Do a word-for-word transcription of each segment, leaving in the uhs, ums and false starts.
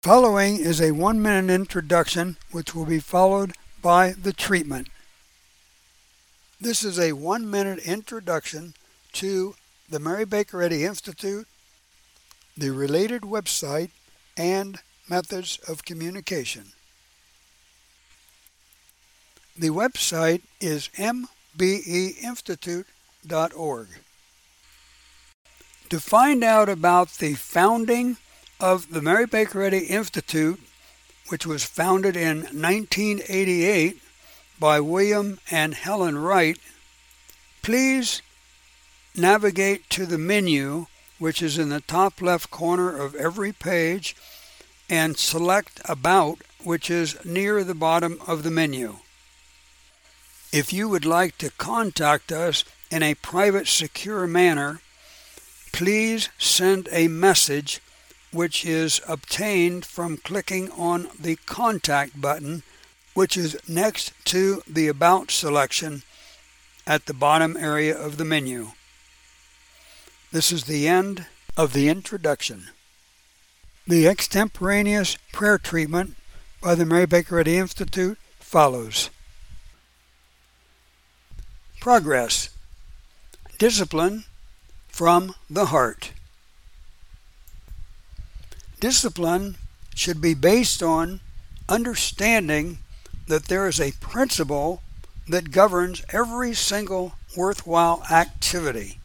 Following is a one-minute introduction which will be followed by the treatment. This is a one-minute introduction to the Mary Baker Eddy Institute, the related website, and methods of communication. The website is m b e institute dot org. To find out about the founding of the Mary Baker Eddy Institute, which was founded in nineteen eighty-eight by William and Helen Wright, please navigate to the menu, which is in the top left corner of every page, and select About, which is near the bottom of the menu. If you would like to contact us in a private, secure manner, please send a message which is obtained from clicking on the Contact button, which is next to the About selection at the bottom area of the menu. This is the end of the introduction. The extemporaneous prayer treatment by the Mary Baker Eddy Institute follows. Progress. Discipline from the heart. Discipline should be based on understanding that there is a principle that governs every single worthwhile activity.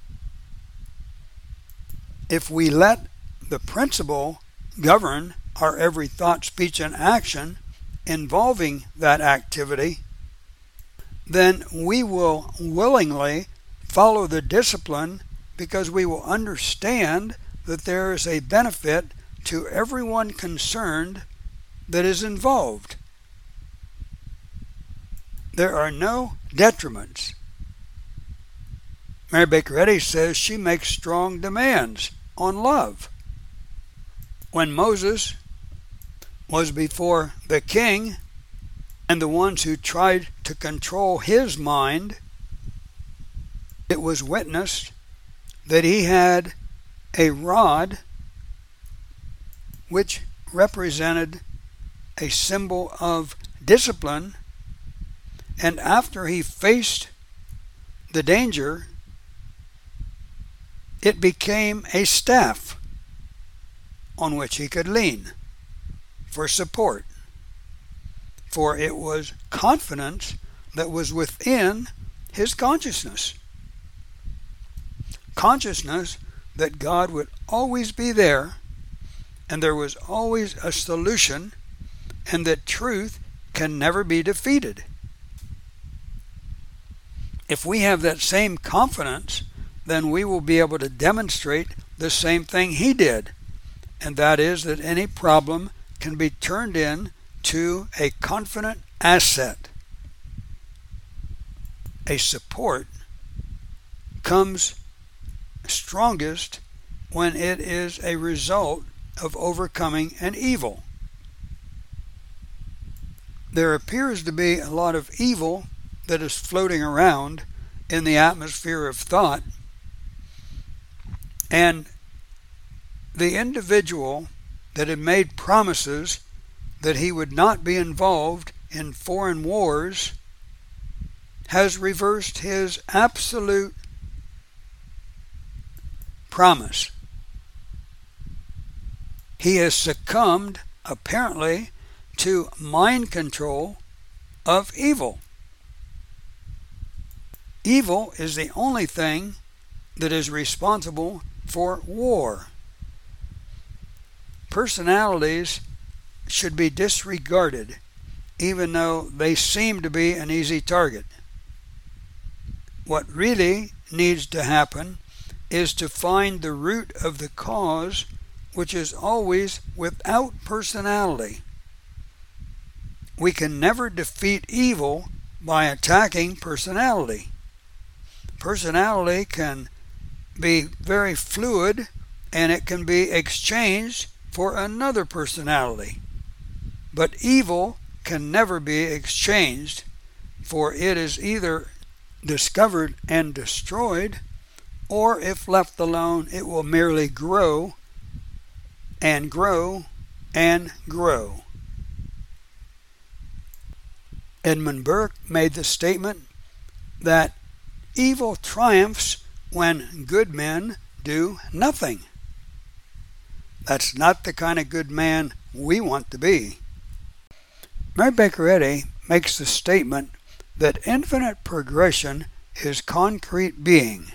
If we let the principle govern our every thought, speech, and action involving that activity, then we will willingly follow the discipline because we will understand that there is a benefit to everyone concerned that is involved. There are no detriments. Mary Baker Eddy says she makes strong demands on love. When Moses was before the king and the ones who tried to control his mind, it was witnessed that he had a rod which represented a symbol of discipline, and after he faced the danger, it became a staff on which he could lean for support, for it was confidence that was within his consciousness. Consciousness that God would always be there, and there was always a solution, and that truth can never be defeated. If we have that same confidence, then we will be able to demonstrate the same thing he did, and that is that any problem can be turned into a confident asset. A support comes strongest when it is a result of overcoming an evil. There appears to be a lot of evil that is floating around in the atmosphere of thought, and the individual that had made promises that he would not be involved in foreign wars has reversed his absolute promise. He has succumbed, apparently, to mind control of evil. Evil is the only thing that is responsible for war. Personalities should be disregarded, even though they seem to be an easy target. What really needs to happen is to find the root of the cause, which is always without personality. We can never defeat evil by attacking personality. Personality can be very fluid, and it can be exchanged for another personality. But evil can never be exchanged, for it is either discovered and destroyed, or if left alone, it will merely grow and grow and grow. Edmund Burke made the statement that evil triumphs when good men do nothing. That's not the kind of good man we want to be. Mary Baker Eddy makes the statement that infinite progression is concrete being.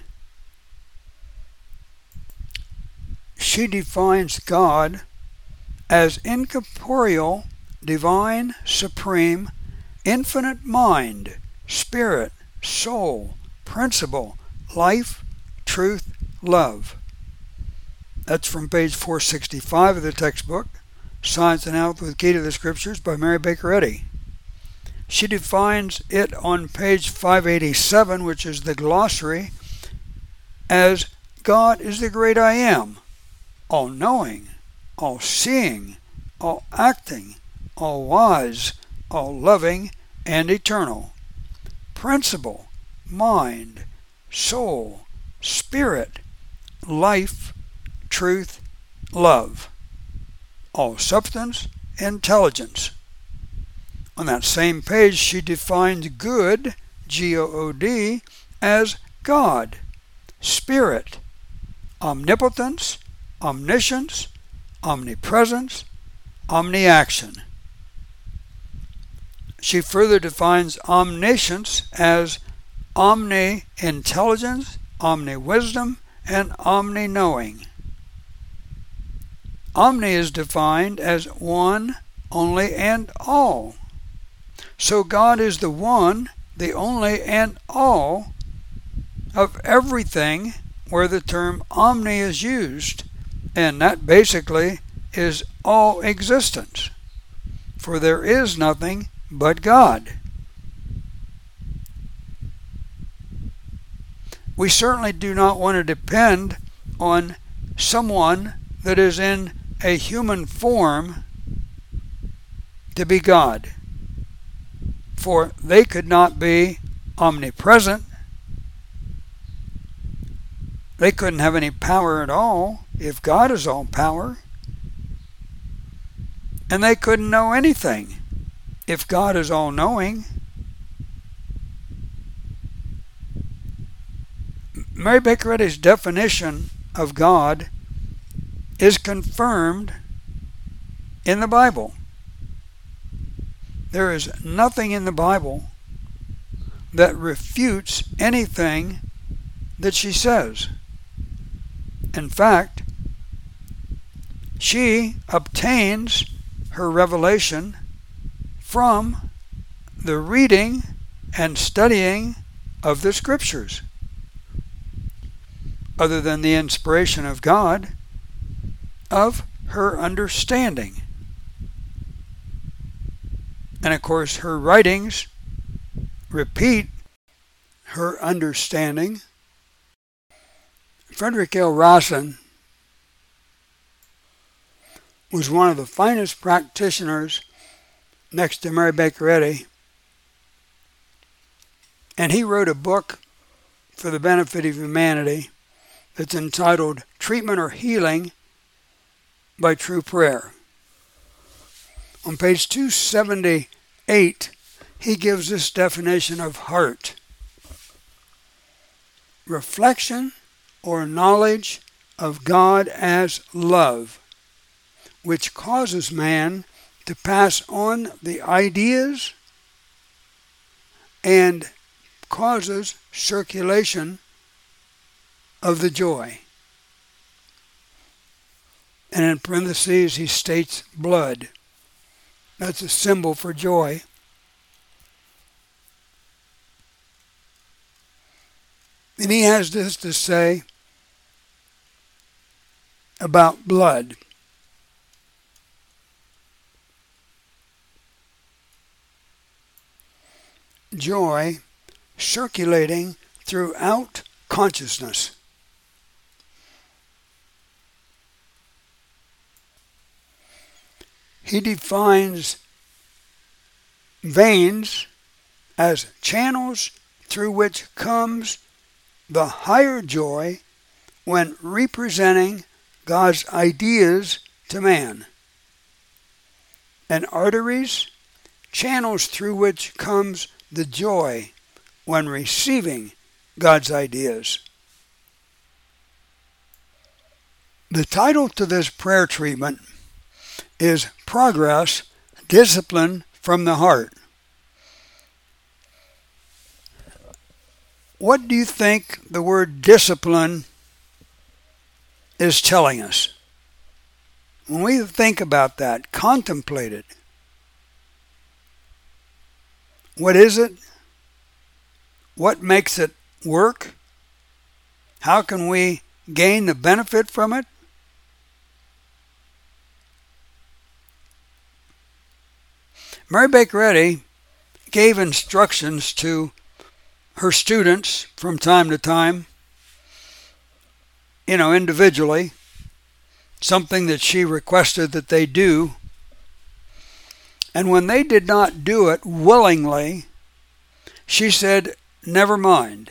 She defines God as incorporeal, divine, supreme, infinite mind, spirit, soul, principle, life, truth, love. That's from page four sixty-five of the textbook, Science and Health with Key to the Scriptures by Mary Baker Eddy. She defines it on page five eighty-seven, which is the glossary, as God is the great I am, all-knowing, all-seeing, all-acting, all-wise, all-loving, and eternal. Principle, mind, soul, spirit, life, truth, love. All substance, intelligence. On that same page, she defines good, G O O D, as God, spirit, omnipotence, omniscience, omnipresence, omniaction. She further defines omniscience as omni-intelligence, omni-wisdom, and omni-knowing. Omni is defined as one, only, and all. So God is the one, the only, and all of everything where the term omni is used, and that basically is all existence, for there is nothing but God. We certainly do not want to depend on someone that is in a human form to be God, for they could not be omnipresent. They couldn't have any power at all if God is all power. And they couldn't know anything if God is all-knowing. Mary Baker Eddy's definition of God is confirmed in the Bible. There is nothing in the Bible that refutes anything that she says. In fact, she obtains her revelation from the reading and studying of the Scriptures. Other than the inspiration of God, of her understanding. And of course, her writings repeat her understanding. Frederick L. Rawson was one of the finest practitioners next to Mary Baker Eddy, and he wrote a book for the benefit of humanity that's entitled Treatment or Healing by True Prayer. On page two seventy-eight, he gives this definition of heart: reflection or knowledge of God as love, which causes man to pass on the ideas and causes circulation of the joy. And in parentheses, he states blood. That's a symbol for joy. And he has this to say about blood. Joy circulating throughout consciousness. He defines veins as channels through which comes the higher joy when representing God's ideas to man. and arteries, channels through which comes the joy when receiving God's ideas. The title to this prayer treatment is Progress, Discipline from the Heart. What do you think the word discipline is telling us? When we think about that, contemplate it. What is it? What makes it work? How can we gain the benefit from it? Mary Baker Eddy gave instructions to her students from time to time, you know, individually, something that she requested that they do. And when they did not do it willingly, she said, never mind.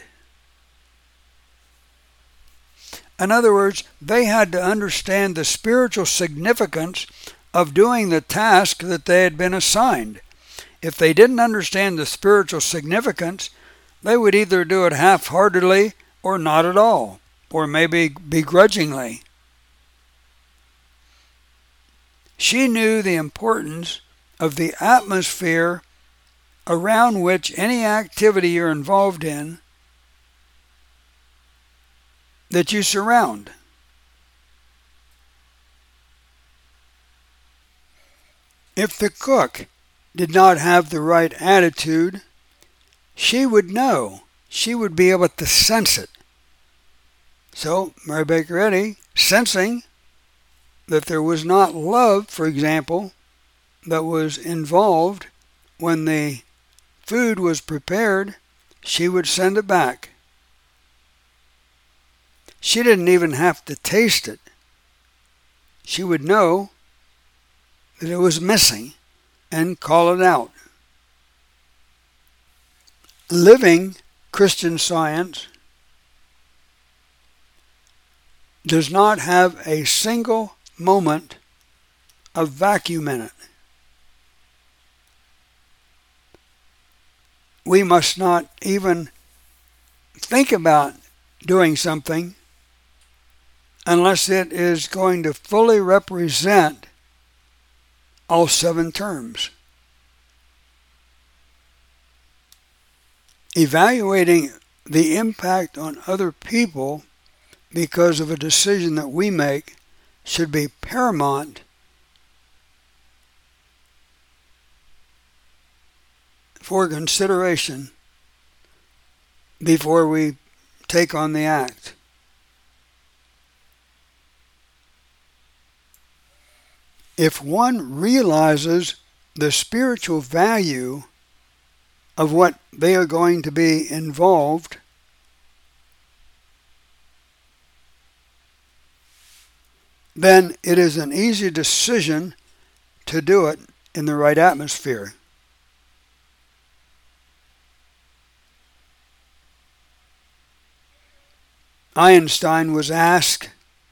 In other words, they had to understand the spiritual significance of doing the task that they had been assigned. If they didn't understand the spiritual significance, they would either do it half-heartedly or not at all, or maybe begrudgingly. She knew the importance of the atmosphere around which any activity you're involved in that you surround. If the cook did not have the right attitude, she would know. She would be able to sense it. So, Mary Baker Eddy, sensing that there was not love, for example, that was involved when the food was prepared, she would send it back. She didn't even have to taste it. She would know that it was missing and call it out. Living Christian Science does not have a single moment of vacuum in it. We must not even think about doing something unless it is going to fully represent all seven terms. Evaluating the impact on other people because of a decision that we make should be paramount for consideration before we take on the act. If one realizes the spiritual value of what they are going to be involved, then it is an easy decision to do it in the right atmosphere. Einstein was asked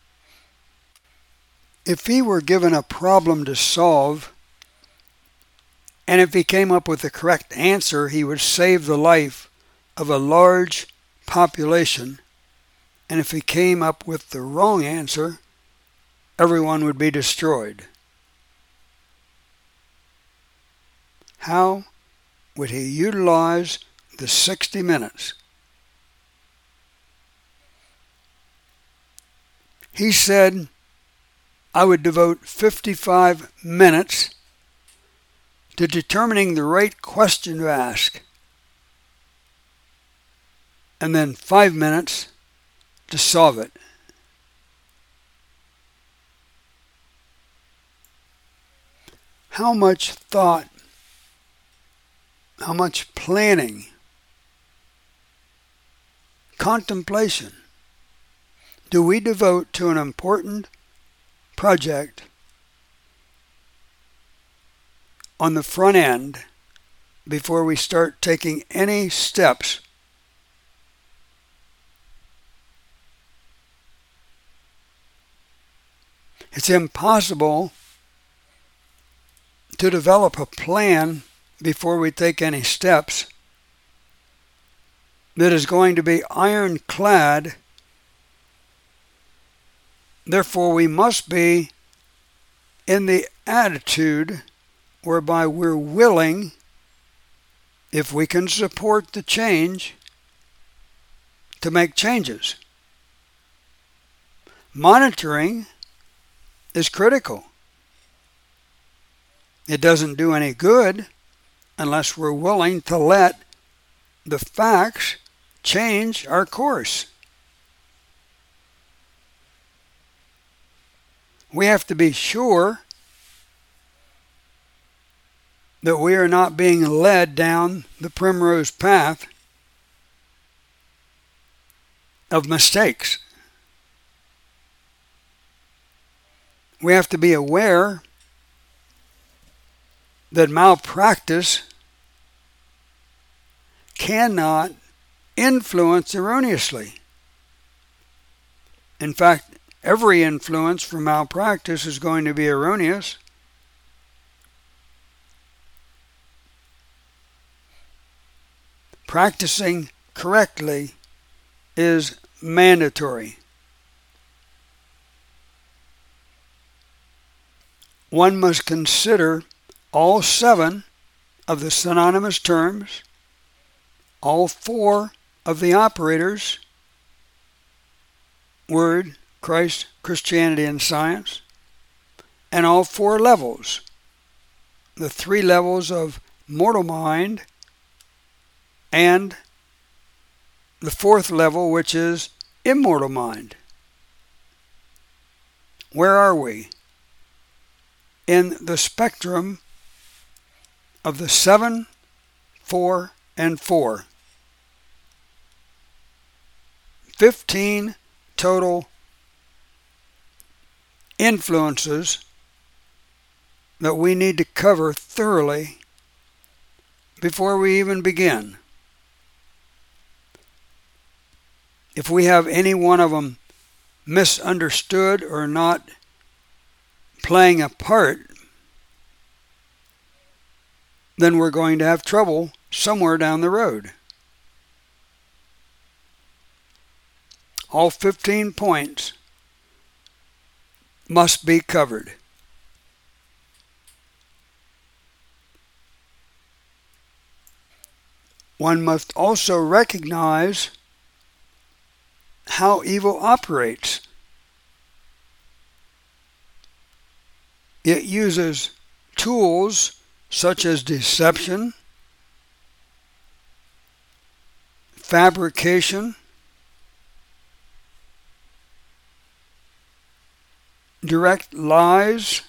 if he were given a problem to solve, and if he came up with the correct answer, he would save the life of a large population, and if he came up with the wrong answer, everyone would be destroyed. How would he utilize the sixty minutes? He said, I would devote fifty-five minutes to determining the right question to ask, and then five minutes to solve it. How much thought, how much planning, contemplation do we devote to an important project on the front end before we start taking any steps? It's impossible to develop a plan before we take any steps that is going to be ironclad. Therefore, we must be in the attitude whereby we're willing, if we can support the change, to make changes. Monitoring is critical. It doesn't do any good unless we're willing to let the facts change our course. We have to be sure that we are not being led down the primrose path of mistakes. We have to be aware that malpractice cannot influence erroneously. In fact, every influence from malpractice is going to be erroneous. Practicing correctly is mandatory. One must consider all seven of the synonymous terms, all four of the operators, Word, Christ, Christianity, and Science, and all four levels, the three levels of mortal mind, and the fourth level, which is immortal mind. Where are we? In the spectrum of the seven, four, and four. Fifteen total influences that we need to cover thoroughly before we even begin. If we have any one of them misunderstood or not playing a part, then we're going to have trouble somewhere down the road. All fifteen points must be covered. One must also recognize how evil operates. It uses tools such as deception, fabrication, direct lies,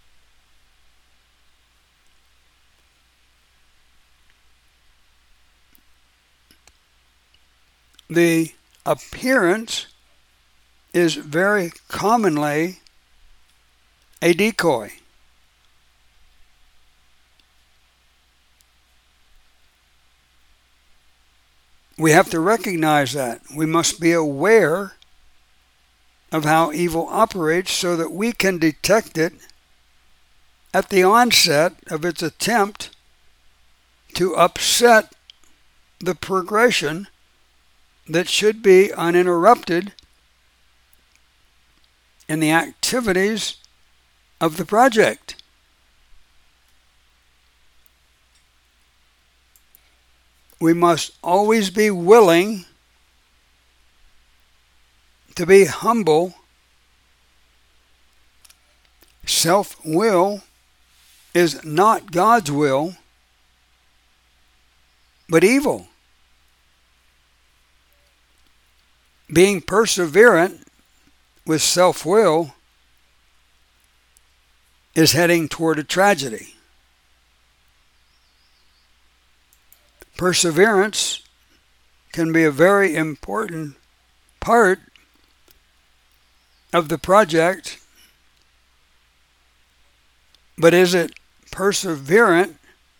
the appearance is very commonly a decoy. We have to recognize that. We must be aware of how evil operates so that we can detect it at the onset of its attempt to upset the progression that should be uninterrupted in the activities of the project. We must always be willing to be humble. Self-will is not God's will, but evil. Being perseverant with self-will is heading toward a tragedy. Perseverance can be a very important part of the project, but is it perseverant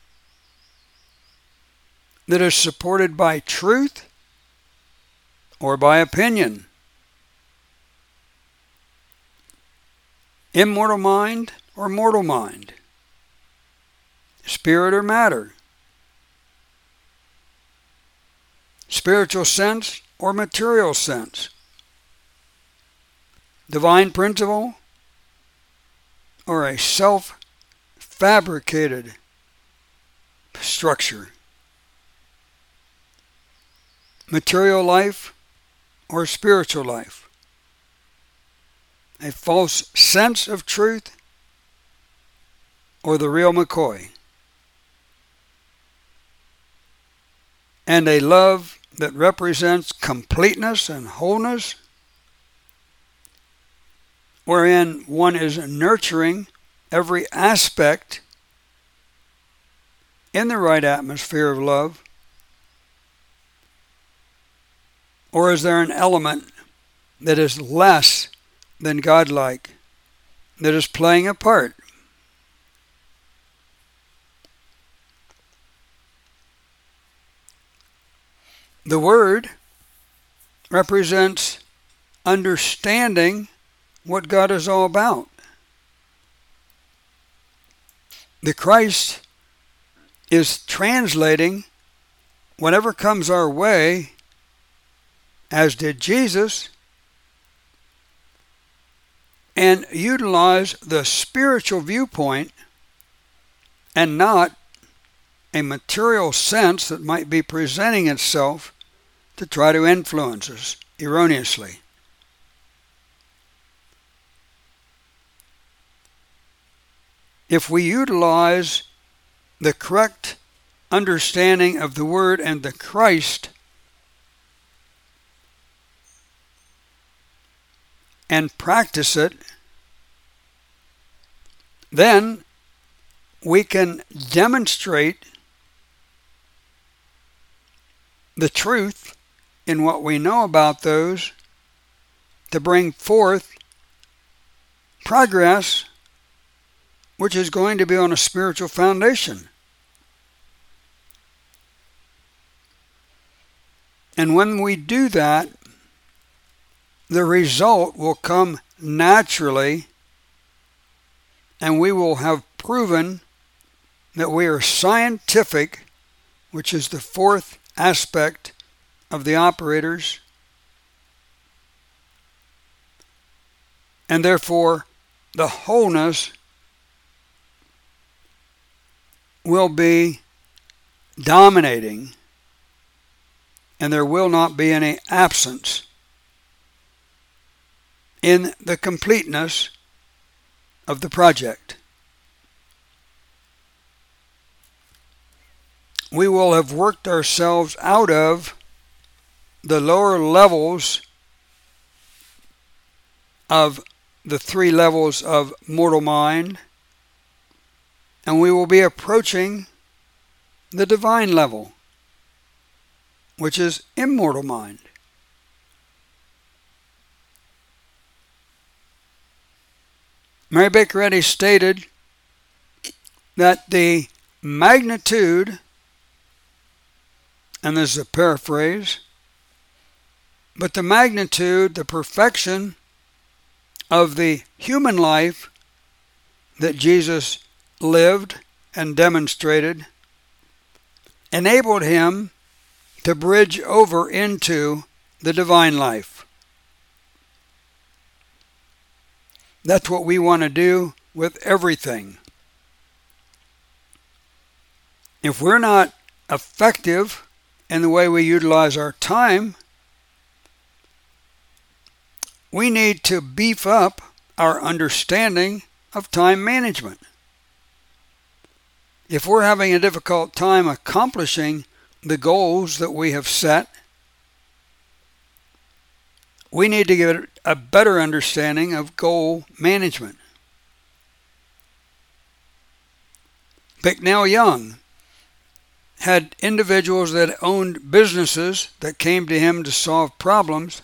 that is supported by truth or by opinion? Immortal mind or mortal mind? spirit or matter, spiritual sense or material sense, divine principle or a self-fabricated structure, material life or spiritual life, a false sense of truth or the real McCoy, and a love that represents completeness and wholeness, wherein one is nurturing every aspect in the right atmosphere of love, or is there an element that is less than godlike, that is playing a part? The Word represents understanding what God is all about. The Christ is translating whatever comes our way, as did Jesus, and utilize the spiritual viewpoint and not a material sense that might be presenting itself to try to influence us erroneously. If we utilize the correct understanding of the Word and the Christ and practice it, then we can demonstrate the truth in what we know about those to bring forth progress, which is going to be on a spiritual foundation. And when we do that, the result will come naturally, and we will have proven that we are scientific, which is the fourth aspect of the operators, and therefore the wholeness will be dominating, and there will not be any absence in the completeness of the project. We will have worked ourselves out of the lower levels of the three levels of mortal mind, and we will be approaching the divine level, which is immortal mind. Mary Baker Eddy stated that the magnitude, and this is a paraphrase, but the magnitude, the perfection of the human life that Jesus lived and demonstrated enabled him to bridge over into the divine life. That's what we want to do with everything. If we're not effective in the way we utilize our time, we need to beef up our understanding of time management. If we're having a difficult time accomplishing the goals that we have set, we need to get a better understanding of goal management. Bicknell Young had individuals that owned businesses that came to him to solve problems,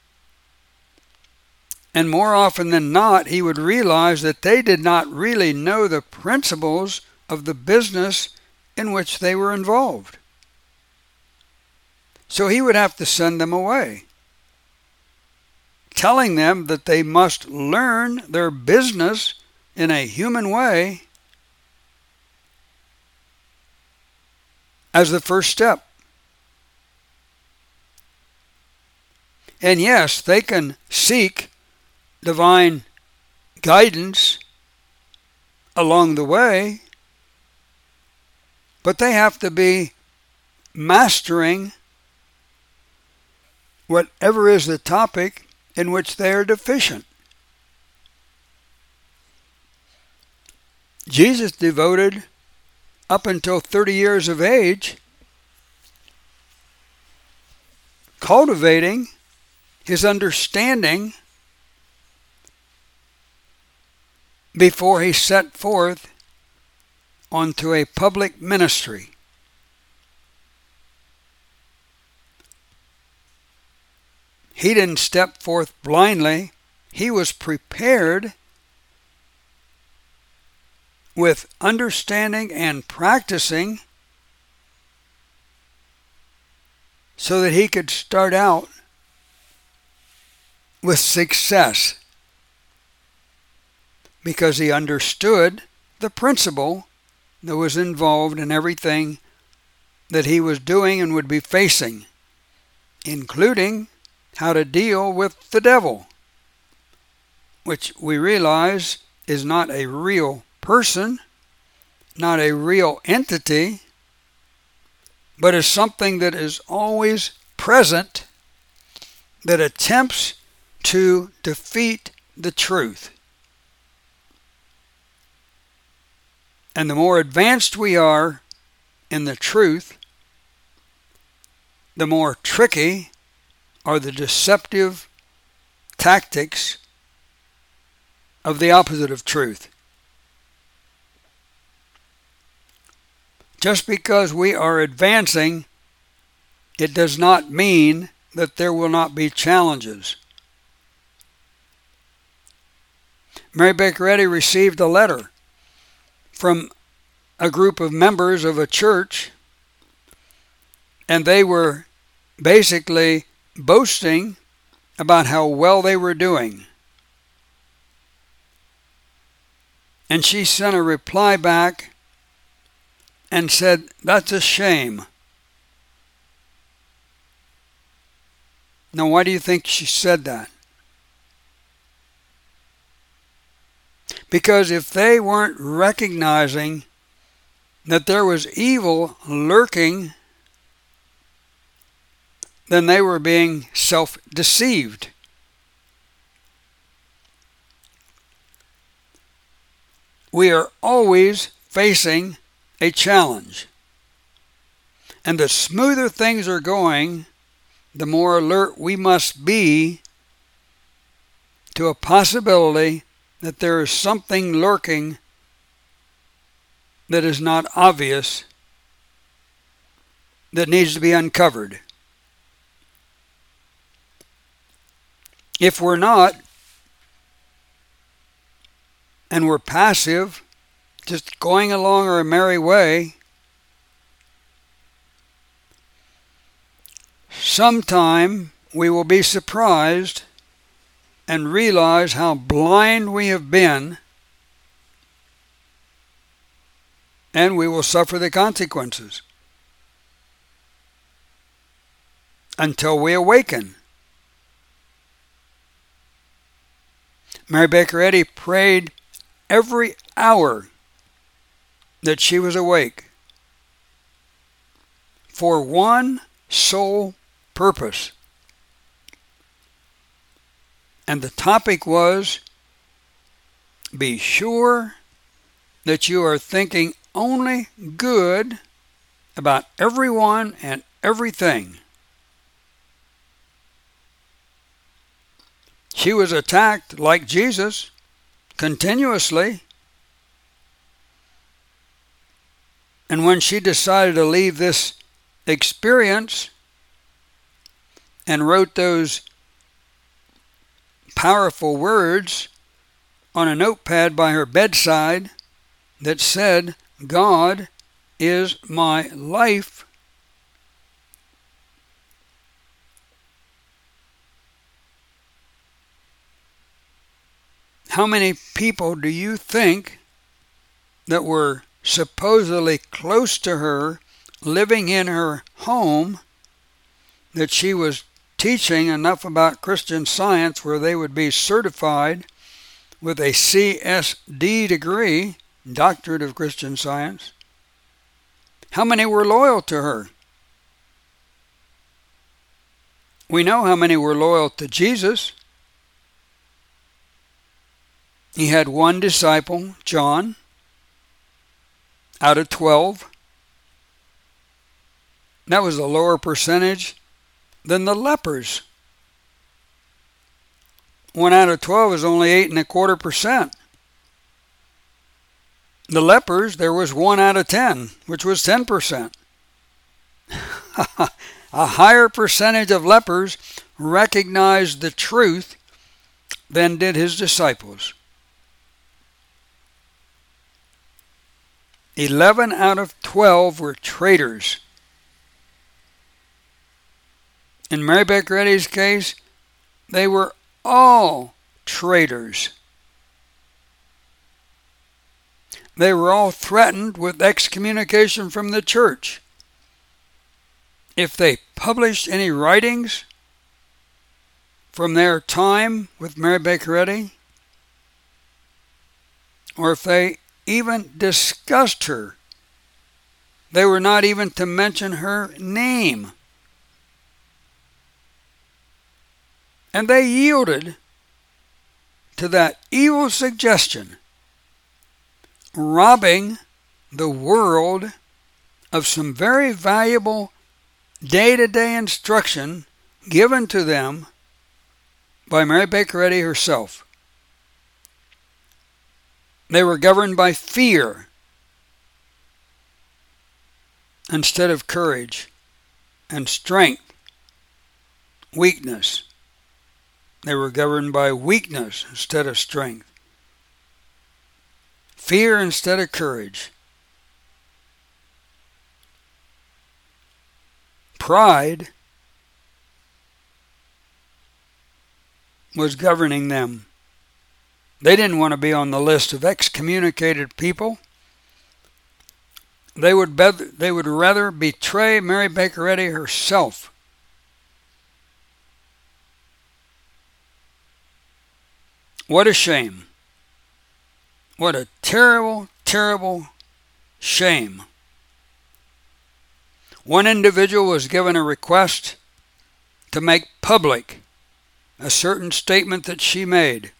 and more often than not, he would realize that they did not really know the principles of the business in which they were involved. So he would have to send them away, telling them that they must learn their business in a human way as the first step. And yes, they can seek divine guidance along the way, but they have to be mastering whatever is the topic in which they are deficient. Jesus devoted up until thirty years of age cultivating his understanding before he set forth onto a public ministry. He didn't step forth blindly. He was prepared with understanding and practicing so that he could start out with success, because he understood the principle that was involved in everything that he was doing and would be facing, including how to deal with the devil, which we realize is not a real person, not a real entity, but is something that is always present, that attempts to defeat the truth. And the more advanced we are in the truth, the more tricky are the deceptive tactics of the opposite of truth. Just because we are advancing, it does not mean that there will not be challenges. Mary Baker Eddy received a letter from a group of members of a church, and they were basically boasting about how well they were doing. And she sent a reply back and said, "That's a shame." Now, why do you think she said that? Because if they weren't recognizing that there was evil lurking, then they were being self-deceived. We are always facing a challenge. And the smoother things are going, the more alert we must be to a possibility that there is something lurking that is not obvious, that needs to be uncovered. If we're not, and we're passive, just going along our merry way, sometime we will be surprised and realize how blind we have been, and we will suffer the consequences until we awaken. Mary Baker Eddy prayed every hour that she was awake for one sole purpose. And the topic was, be sure that you are thinking only good about everyone and everything. She was attacked, like Jesus, continuously. And when she decided to leave this experience and wrote those powerful words on a notepad by her bedside that said, "God is my life," how many people do you think that were supposedly close to her living in her home that she was teaching enough about Christian Science where they would be certified with a C S D degree, Doctorate of Christian Science. How many were loyal to her? We know how many were loyal to Jesus. He had one disciple, John, out of twelve. That was a lower percentage than the lepers. One out of twelve is only eight and a quarter percent. The lepers, there was one out of ten, which was ten percent. A higher percentage of lepers recognized the truth than did his disciples. Eleven out of twelve were traitors. In Mary Baker Eddy's case, they were all traitors. They were all threatened with excommunication from the church if they published any writings from their time with Mary Baker Eddy, or if they even discussed her. They were not even to mention her name. And they yielded to that evil suggestion, robbing the world of some very valuable day-to-day instruction given to them by Mary Baker Eddy herself. They were governed by fear instead of courage and strength, weakness. They were governed by weakness instead of strength, fear instead of courage, pride was governing them. They didn't want to be on the list of excommunicated people. They would, be- they would rather betray Mary Baker Eddy herself. What a shame. What a terrible, terrible shame. One individual was given a request to make public a certain statement that she made.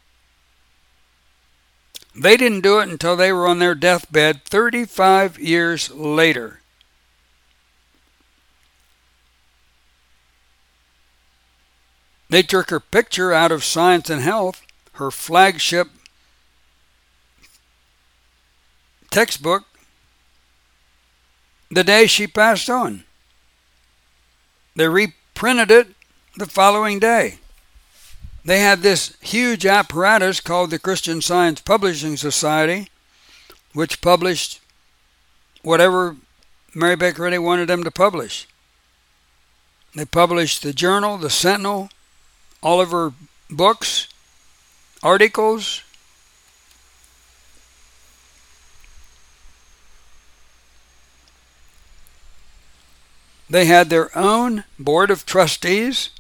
They didn't do it until they were on their deathbed thirty-five years later. They took her picture out of Science and Health, her flagship textbook, the day she passed on. They reprinted it the following day. They had this huge apparatus called the Christian Science Publishing Society, which published whatever Mary Baker Eddy wanted them to publish. They published the Journal, the Sentinel, all of her books, articles. They had their own board of trustees.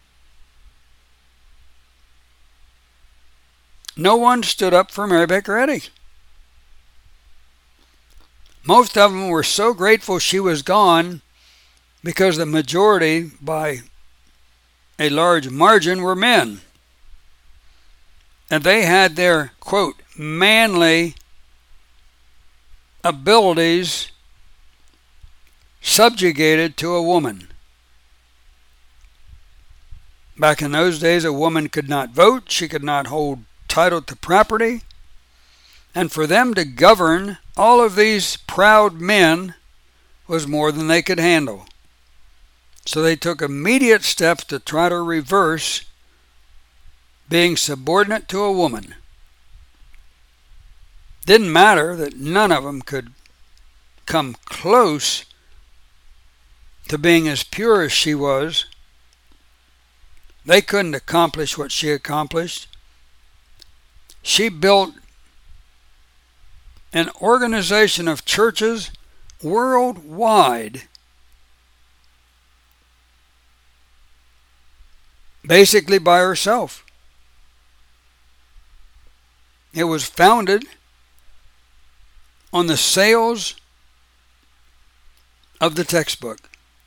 No one stood up for Mary Baker Eddy. Most of them were so grateful she was gone because the majority, by a large margin, were men. And they had their, quote, manly abilities subjugated to a woman. Back in those days, a woman could not vote. She could not hold title to property. And for them to govern all of these proud men was more than they could handle. So they took immediate steps to try to reverse being subordinate to a woman. Didn't matter that none of them could come close to being as pure as she was. They couldn't accomplish what she accomplished. She built an organization of churches worldwide, basically by herself. It was founded on the sales of the textbook.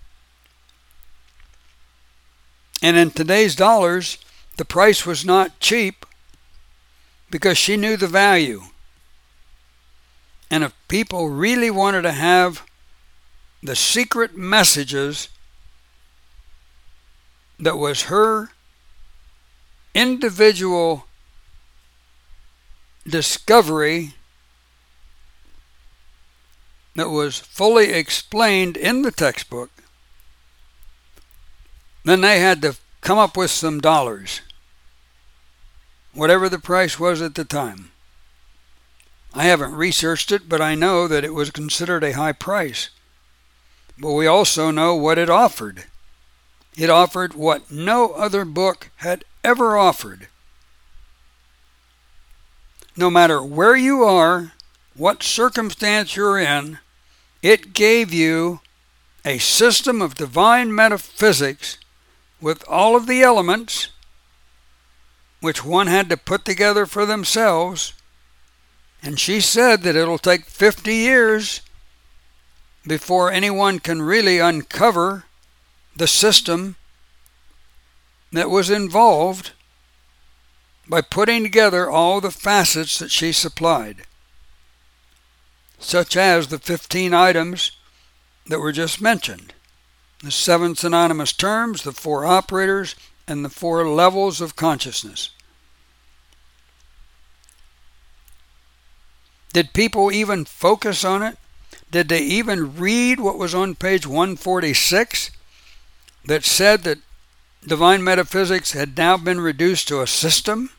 And in today's dollars, the price was not cheap because she knew the value. And if people really wanted to have the secret messages that was her individual discovery that was fully explained in the textbook, then they had to come up with some dollars, whatever the price was at the time. I haven't researched it, but I know that it was considered a high price. But we also know what it offered. It offered what no other book had ever offered. No matter where you are, what circumstance you're in, it gave you a system of divine metaphysics with all of the elements which one had to put together for themselves. And she said that it'll take fifty years before anyone can really uncover the system that was involved by putting together all the facets that she supplied, such as the fifteen items that were just mentioned, the seven synonymous terms, the four operators, and the four levels of consciousness. Did people even focus on it? Did they even read what was on page one forty-six that said that divine metaphysics had now been reduced to a system?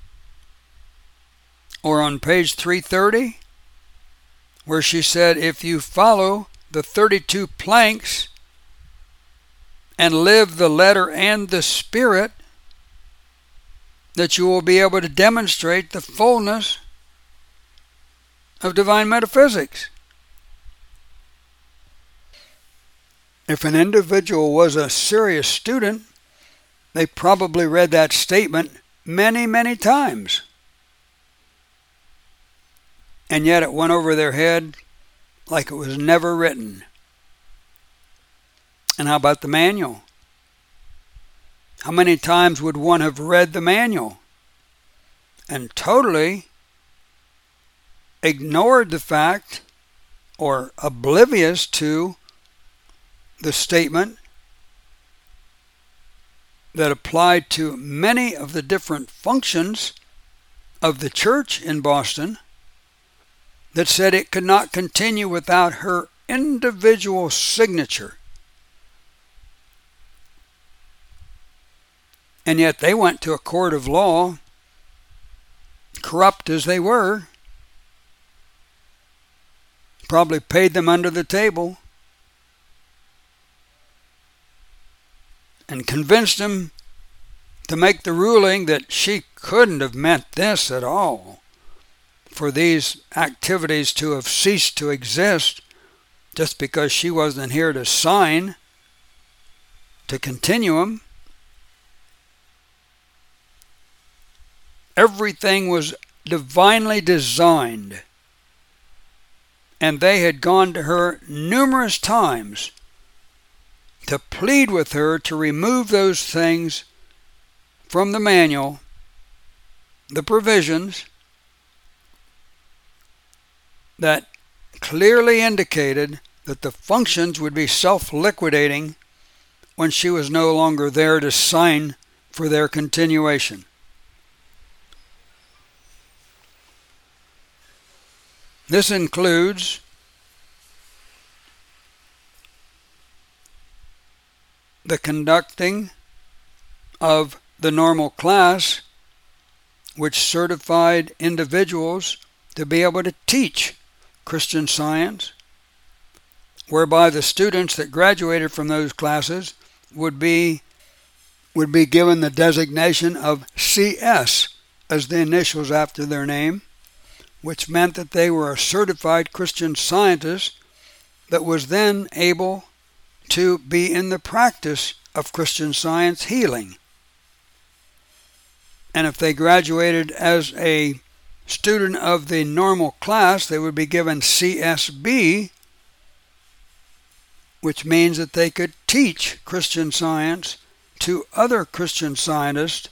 Or on page three thirty, where she said, if you follow the thirty-two planks and live the letter and the spirit, that you will be able to demonstrate the fullness of divine metaphysics. If an individual was a serious student, they probably read that statement many, many times. And yet it went over their head like it was never written. And how about the manual? How many times would one have read the manual and totally ignored the fact or oblivious to the statement that applied to many of the different functions of the church in Boston, that said it could not continue without her individual signature? And yet they went to a court of law, corrupt as they were, probably paid them under the table, and convinced them to make the ruling that she couldn't have meant this at all, for these activities to have ceased to exist just because she wasn't here to sign to continue them. Everything was divinely designed, and they had gone to her numerous times to plead with her to remove those things from the manual, the provisions that clearly indicated that the functions would be self-liquidating when she was no longer there to sign for their continuation. This includes the conducting of the normal class, which certified individuals to be able to teach Christian Science, whereby the students that graduated from those classes would be would be given the designation of C S as the initials after their name, which meant that they were a certified Christian Scientist that was then able to be in the practice of Christian Science healing. And if they graduated as a student of the normal class, they would be given C S B, which means that they could teach Christian Science to other Christian scientists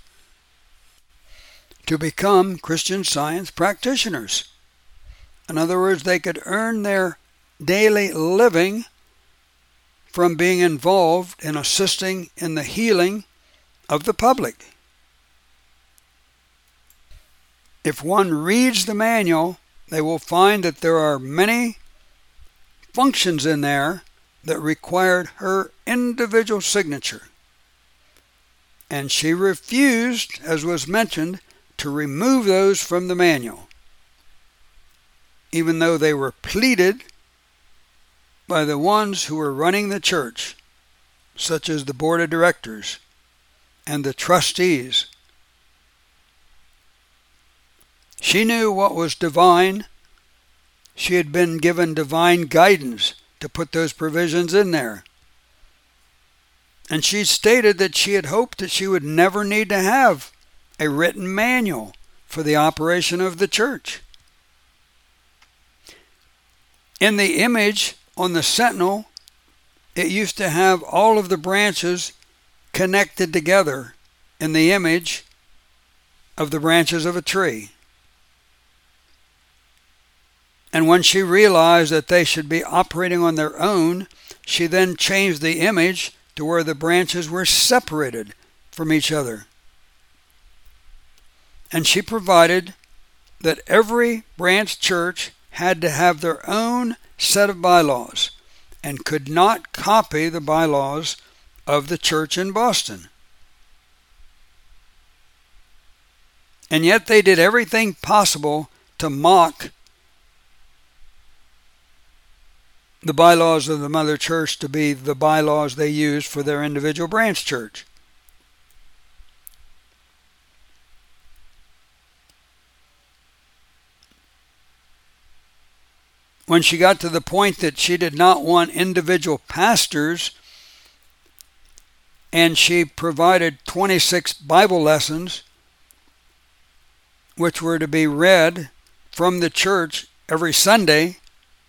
to become Christian Science practitioners. In other words, they could earn their daily living from being involved in assisting in the healing of the public. If one reads the manual, they will find that there are many functions in there that required her individual signature. And she refused, as was mentioned, to remove those from the manual, even though they were pleaded by the ones who were running the church, such as the board of directors and the trustees. She knew what was divine. She had been given divine guidance to put those provisions in there. And she stated that she had hoped that she would never need to have a written manual for the operation of the church. In the image on the sentinel, it used to have all of the branches connected together in the image of the branches of a tree. And when she realized that they should be operating on their own, she then changed the image to where the branches were separated from each other. And she provided that every branch church had to have their own set of bylaws and could not copy the bylaws of the church in Boston. And yet they did everything possible to mock the bylaws of the mother church to be the bylaws they used for their individual branch church. When she got to the point that she did not want individual pastors, and she provided twenty-six Bible lessons, which were to be read from the church every Sunday,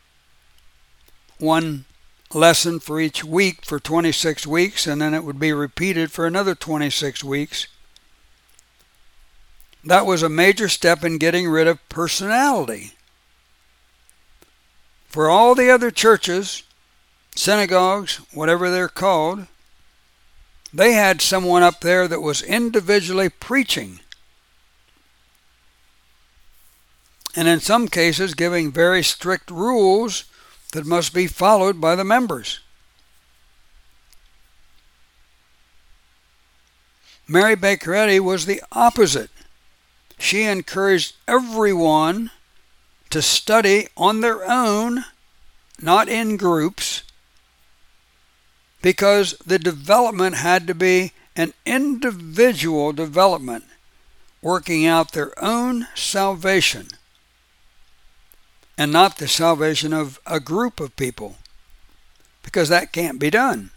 one lesson for each week for twenty-six weeks, and then it would be repeated for another twenty-six weeks. That was a major step in getting rid of personality. For all the other churches, synagogues, whatever they're called, they had someone up there that was individually preaching. And in some cases giving very strict rules that must be followed by the members. Mary Baker Eddy was the opposite. She encouraged everyone to study on their own, not in groups, because the development had to be an individual development, working out their own salvation, and not the salvation of a group of people, because that can't be done.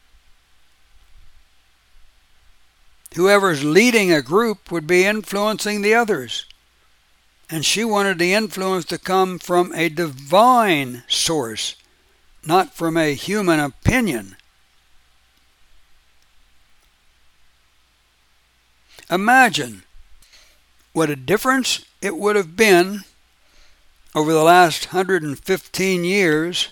Whoever's leading a group would be influencing the others. And she wanted the influence to come from a divine source, not from a human opinion. Imagine what a difference it would have been over the last one hundred fifteen years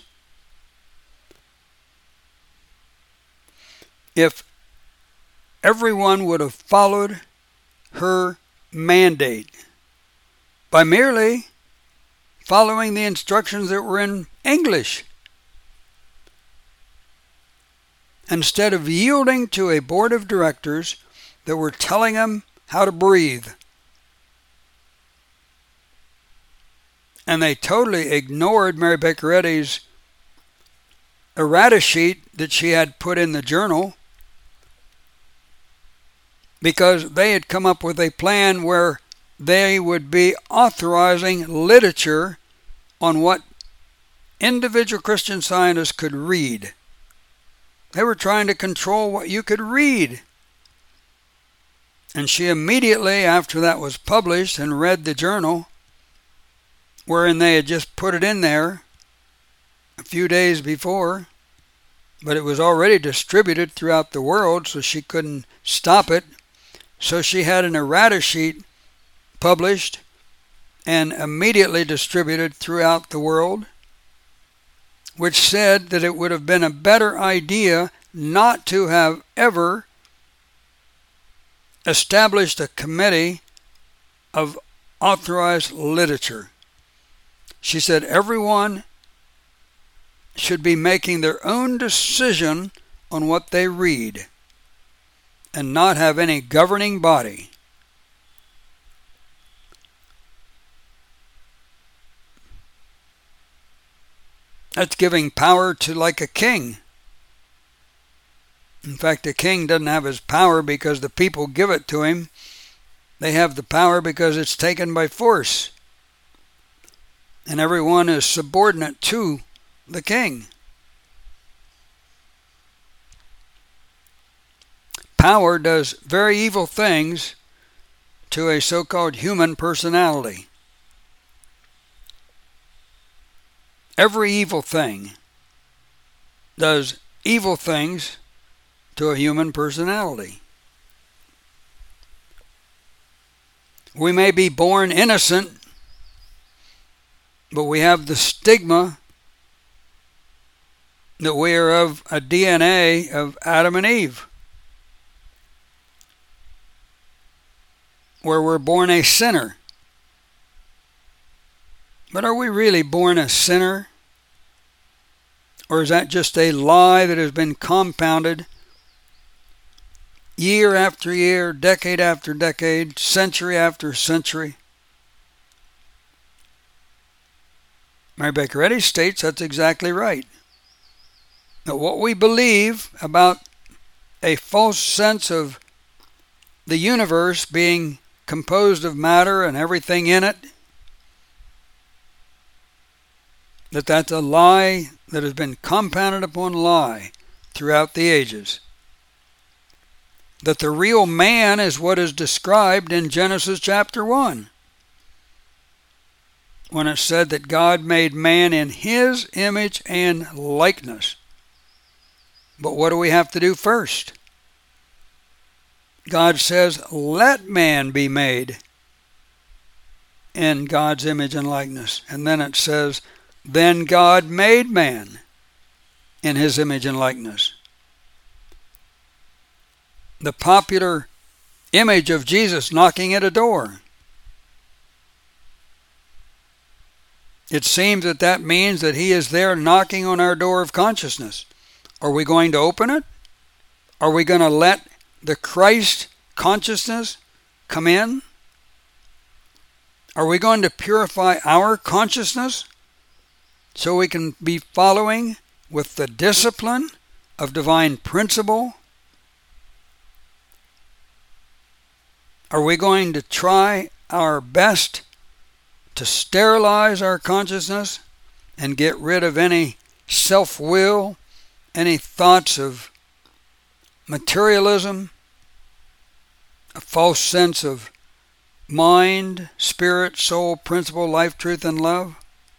if everyone would have followed her mandate by merely following the instructions that were in English, instead of yielding to a board of directors that were telling them how to breathe. And they totally ignored Mary Baker Eddy's errata sheet that she had put in the journal, because they had come up with a plan where they would be authorizing literature on what individual Christian Scientists could read. They were trying to control what you could read. And she immediately, after that was published, and read the journal, wherein they had just put it in there a few days before, but it was already distributed throughout the world, so she couldn't stop it. So she had an errata sheet published and immediately distributed throughout the world, which said that it would have been a better idea not to have ever established a committee of authorized literature. She said everyone should be making their own decision on what they read and not have any governing body. That's giving power to like a king. In fact, a king doesn't have his power because the people give it to him. They have the power because it's taken by force. And everyone is subordinate to the king. Power does very evil things to a so-called human personality. Every evil thing does evil things to a human personality. We may be born innocent, but we have the stigma that we are of a D N A of Adam and Eve, where we're born a sinner. But are we really born a sinner? Or is that just a lie that has been compounded year after year, decade after decade, century after century? Mary Baker Eddy states that's exactly right. That what we believe about a false sense of the universe being composed of matter and everything in it, that that's a lie that has been compounded upon lie throughout the ages. That the real man is what is described in Genesis chapter one, when it said that God made man in his image and likeness. But what do we have to do first? God says, let man be made in God's image and likeness. And then it says, then God made man in his image and likeness. The popular image of Jesus knocking at a door. It seems that that means that he is there knocking on our door of consciousness. Are we going to open it? Are we going to let the Christ consciousness come in? Are we going to purify our consciousness so we can be following with the discipline of divine principle? Are we going to try our best to sterilize our consciousness and get rid of any self-will, any thoughts of materialism, a false sense of mind, spirit, soul, principle, life, truth, and love?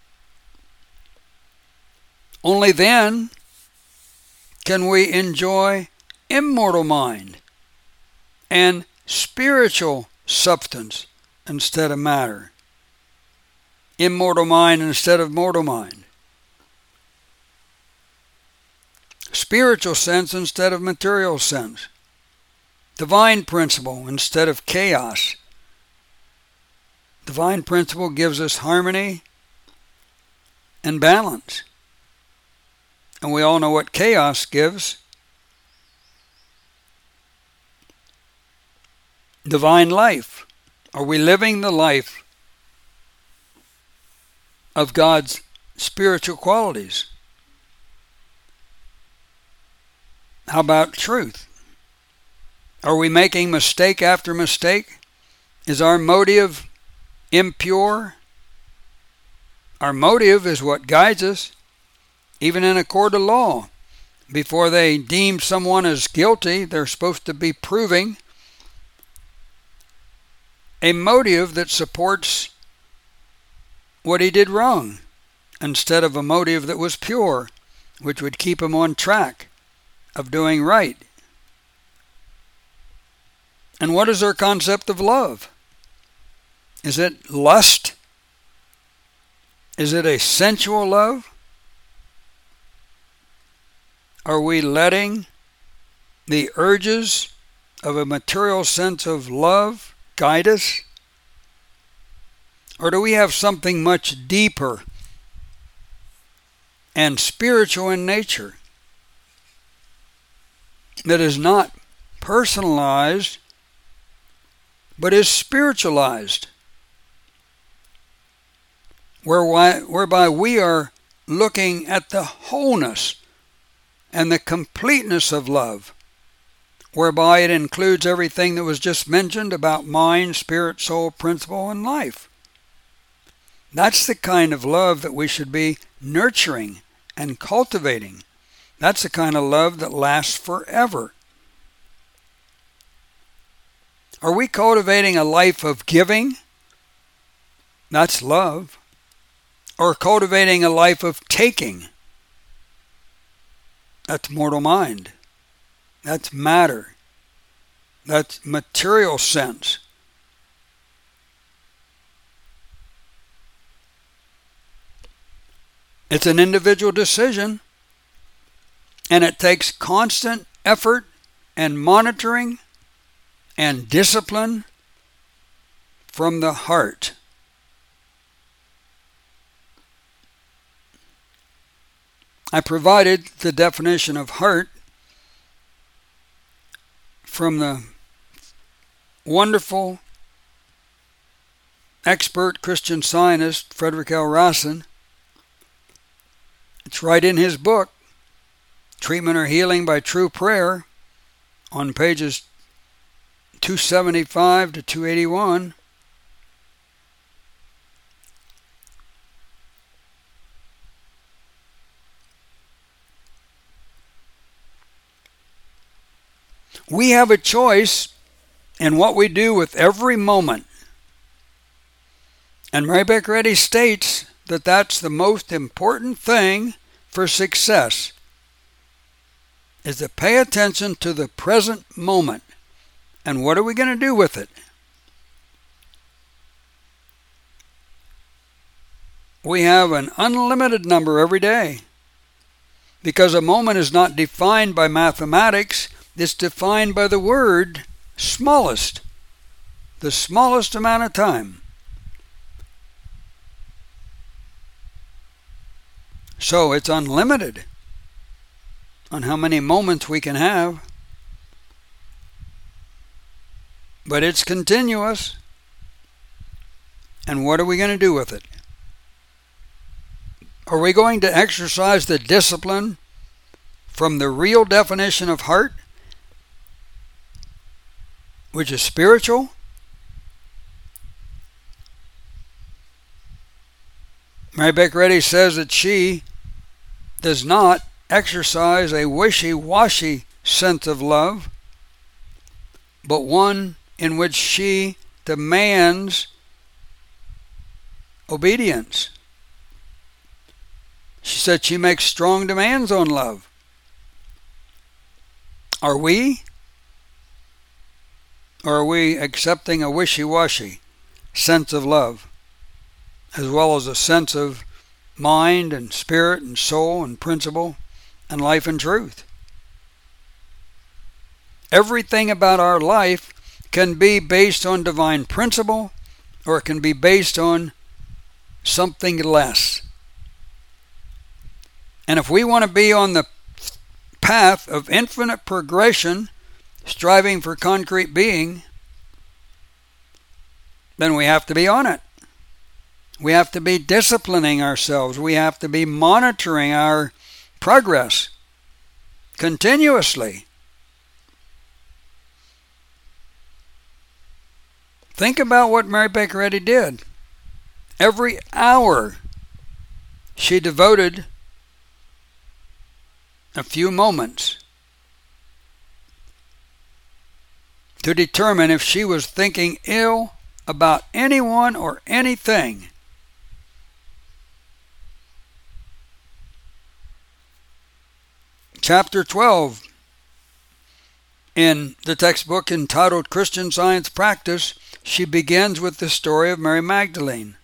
Only then can we enjoy immortal mind and spiritual substance instead of matter. Immortal mind instead of mortal mind. Spiritual sense instead of material sense. Divine principle instead of chaos. Divine principle gives us harmony and balance. And we all know what chaos gives. Divine life. Are we living the life of God's spiritual qualities? How about truth? Are we making mistake after mistake? Is our motive impure? Our motive is what guides us. even in a court of law. Before they deem someone as guilty, they're supposed to be proving a motive that supports what he did wrong, instead of a motive that was pure, which would keep him on track of doing right. And what is our concept of love? Is it lust? Is it a sensual love? Are we letting the urges of a material sense of love guide us? Or do we have something much deeper and spiritual in nature that is not personalized but is spiritualized, whereby, whereby we are looking at the wholeness and the completeness of love, whereby it includes everything that was just mentioned about mind, spirit, soul, principle, and life. That's the kind of love that we should be nurturing and cultivating. That's the kind of love that lasts forever. Are we cultivating a life of giving? That's love. Or cultivating a life of taking? That's mortal mind. That's matter. That's material sense. It's an individual decision, and it takes constant effort and monitoring and discipline from the heart. I provided the definition of heart from the wonderful expert Christian Scientist Frederick L. Rassin. It's right in his book, Treatment or Healing by True Prayer, on pages two seventy-five to two eighty-one. We have a choice in what we do with every moment. And Mary Baker Eddy states that that's the most important thing for success, is to pay attention to the present moment. And what are we going to do with it? We have an unlimited number every day, because a moment is not defined by mathematics. It's defined by the word smallest, the smallest amount of time. So it's unlimited on how many moments we can have, but it's continuous. And what are we going to do with it? Are we going to exercise the discipline from the real definition of heart, which is spiritual? Mary Baker Eddy says that she does not exercise a wishy-washy sense of love, but one in which she demands obedience. She said she makes strong demands on love. Are we? Or are we accepting a wishy-washy sense of love, as well as a sense of mind and spirit and soul and principle and life and truth? Everything about our life can be based on divine principle, or it can be based on something less. And if we want to be on the path of infinite progression, striving for concrete being, then we have to be on it. We have to be disciplining ourselves. We have to be monitoring our progress continuously. Think about what Mary Baker Eddy did. Every hour she devoted a few moments to determine if she was thinking ill about anyone or anything. Chapter twelve in the textbook entitled Christian Science Practice, she begins with the story of Mary Magdalene.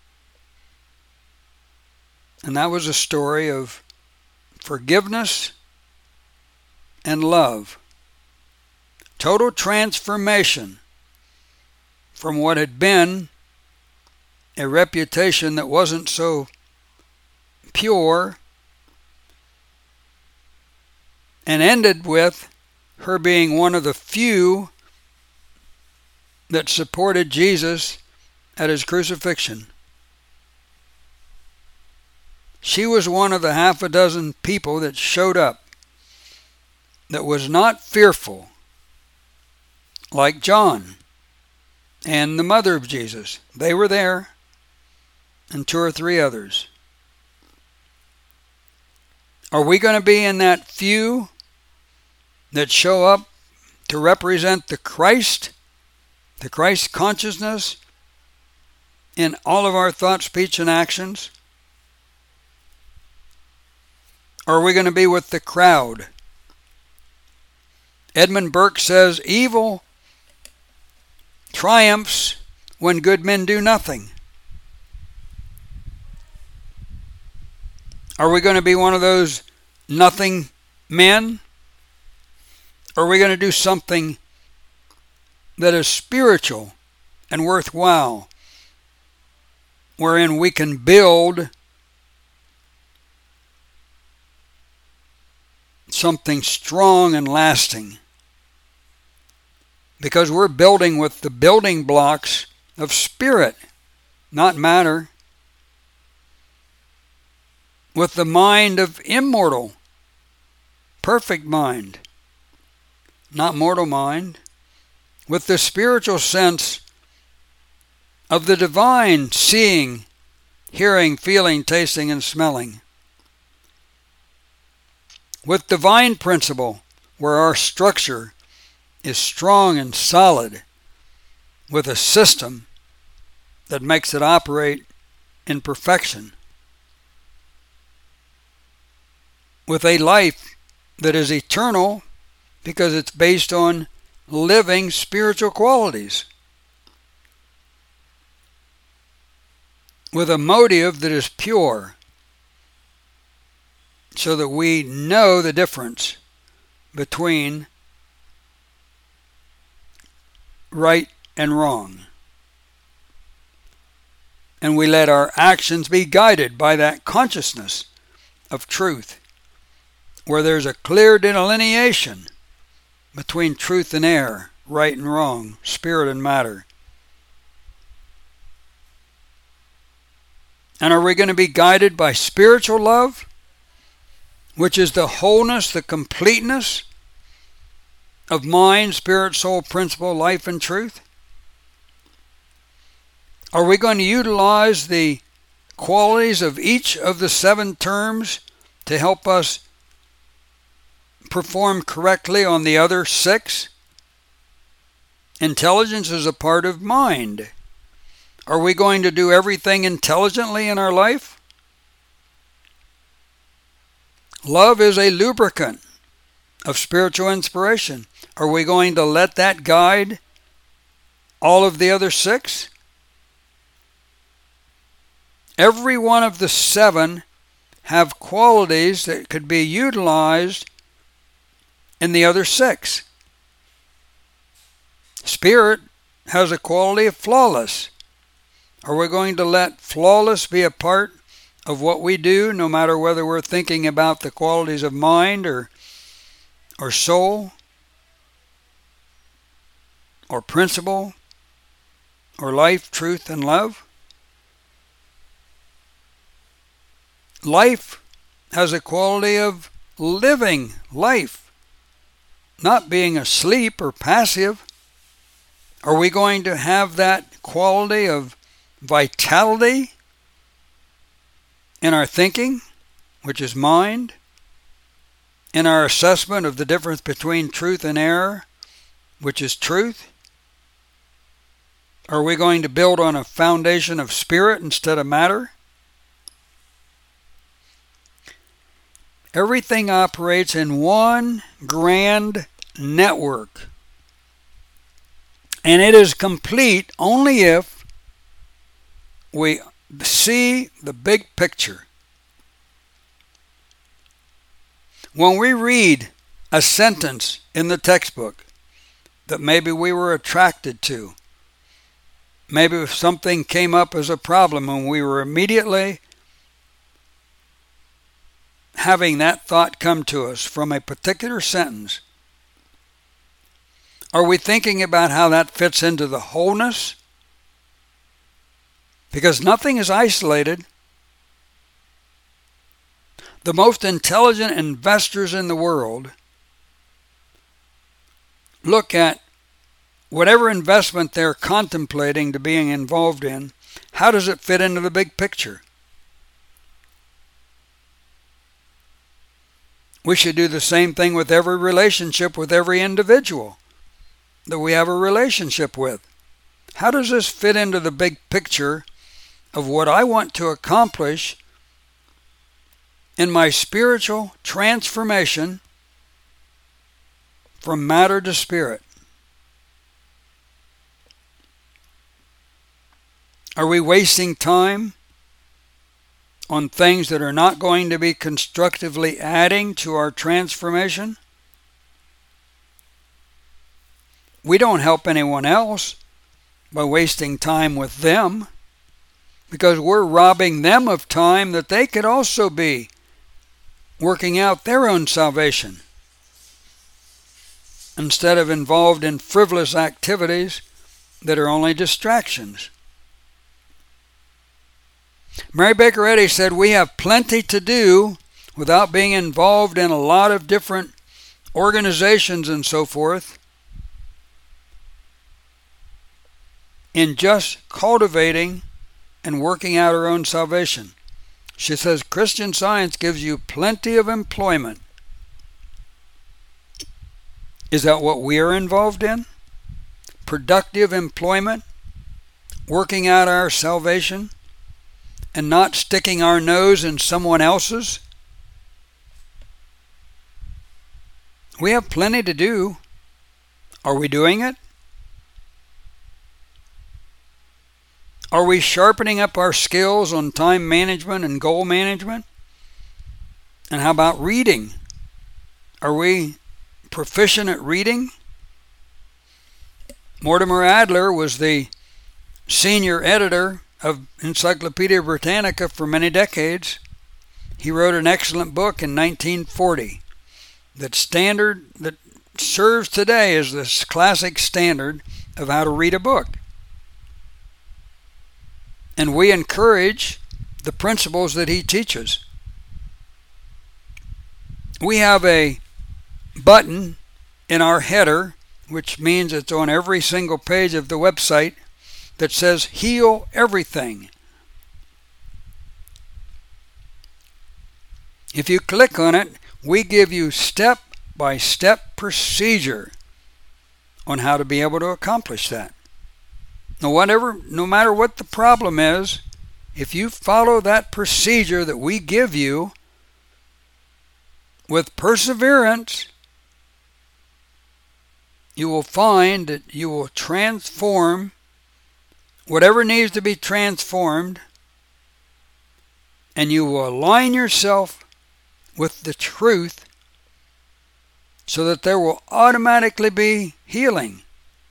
And that was a story of forgiveness and love. Total transformation from what had been a reputation that wasn't so pure, and ended with her being one of the few that supported Jesus at his crucifixion. She was one of the half a dozen people that showed up that was not fearful, like John and the mother of Jesus. They were there, and two or three others. Are we going to be in that few that show up to represent the Christ, the Christ consciousness in all of our thought, speech, and actions? Or are we going to be with the crowd? Edmund Burke says, evil triumphs when good men do nothing. Are we going to be one of those nothing men? Or are we going to do something that is spiritual and worthwhile, wherein we can build something strong and lasting? Because we're building with the building blocks of spirit, not matter. With the mind of immortal, perfect mind, not mortal mind. With the spiritual sense of the divine, seeing, hearing, feeling, tasting, and smelling. With divine principle, where our structure is strong and solid, with a system that makes it operate in perfection. With a life that is eternal because it's based on living spiritual qualities. With a motive that is pure, so that we know the difference between right and wrong. And we let our actions be guided by that consciousness of truth, where there's a clear delineation between truth and error, right and wrong, spirit and matter. And are we going to be guided by spiritual love, which is the wholeness, the completeness of mind, spirit, soul, principle, life, and truth? Are we going to utilize the qualities of each of the seven terms to help us perform correctly on the other six? Intelligence is a part of mind. Are we going to do everything intelligently in our life? Love is a lubricant of spiritual inspiration. Are we going to let that guide all of the other six? Every one of the seven have qualities that could be utilized in the other six. Spirit has a quality of flawless. Are we going to let flawless be a part of what we do, no matter whether we're thinking about the qualities of mind or, or soul, or principle, or life, truth, and love? Life has a quality of living life, not being asleep or passive. Are we going to have that quality of vitality in our thinking, which is mind, in our assessment of the difference between truth and error, which is truth? Are we going to build on a foundation of spirit instead of matter? Everything operates in one grand network, and it is complete only if we see the big picture. When we read a sentence in the textbook that maybe we were attracted to, maybe if something came up as a problem and we were immediately having that thought come to us from a particular sentence, are we thinking about how that fits into the wholeness? Because nothing is isolated. The most intelligent investors in the world look at whatever investment they're contemplating to being involved in, how does it fit into the big picture? We should do the same thing with every relationship, with every individual that we have a relationship with. How does this fit into the big picture of what I want to accomplish in my spiritual transformation from matter to spirit? Are we wasting time on things that are not going to be constructively adding to our transformation? We don't help anyone else by wasting time with them, because we're robbing them of time that they could also be working out their own salvation, instead of involved in frivolous activities that are only distractions. Mary Baker Eddy said we have plenty to do without being involved in a lot of different organizations and so forth, in just cultivating and working out our own salvation. She says Christian Science gives you plenty of employment. Is that what we are involved in? Productive employment? Working out our salvation? And not sticking our nose in someone else's? We have plenty to do. Are we doing it? Are we sharpening up our skills on time management and goal management? And how about reading? Are we proficient at reading? Mortimer Adler was the senior editor of Encyclopedia Britannica for many decades. He wrote an excellent book in nineteen forty that standard that serves today as the classic standard of how to read a book. And we encourage the principles that he teaches. We have a button in our header, which means it's on every single page of the website, that says Heal Everything. If you click on it, we give you step-by-step procedure on how to be able to accomplish that. Now, whatever, no matter what the problem is, if you follow that procedure that we give you with perseverance, you will find that you will transform whatever needs to be transformed, and you will align yourself with the truth so that there will automatically be healing.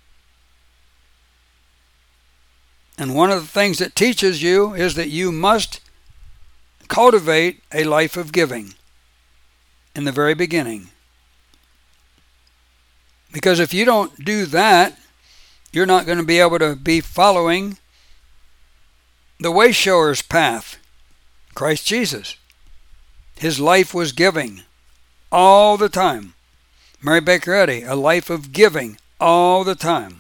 And one of the things it teaches you is that you must cultivate a life of giving in the very beginning. Because if you don't do that, you're not going to be able to be following the way shower's path, Christ Jesus. His life was giving all the time. Mary Baker Eddy, a life of giving all the time.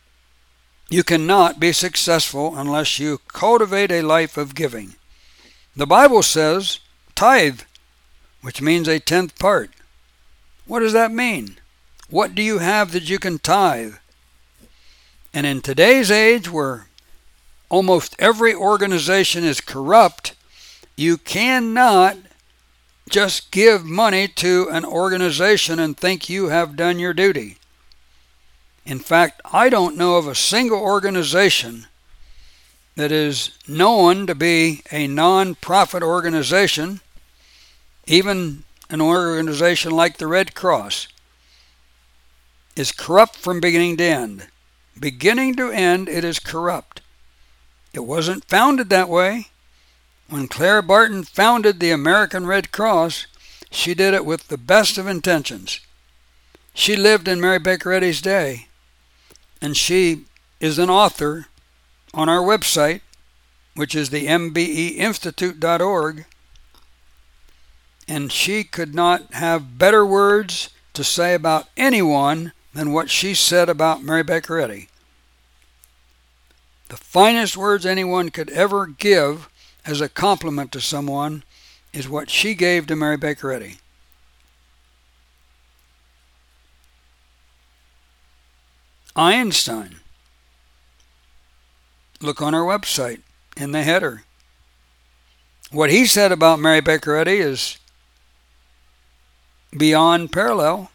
You cannot be successful unless you cultivate a life of giving. The Bible says tithe, which means a tenth part. What does that mean? What do you have that you can tithe? And in today's age where almost every organization is corrupt, you cannot just give money to an organization and think you have done your duty. In fact, I don't know of a single organization that is known to be a non-profit organization, even an organization like the Red Cross, is corrupt from beginning to end. Beginning to end, it is corrupt. It wasn't founded that way. When Clara Barton founded the American Red Cross, she did it with the best of intentions. She lived in Mary Baker Eddy's day, and she is an author on our website, which is the M B E Institute dot org, and she could not have better words to say about anyone than what she said about Mary Baker Eddy. The finest words anyone could ever give as a compliment to someone is what she gave to Mary Baker Eddy. Einstein. Look on our website in the header. What he said about Mary Baker Eddy is beyond parallel.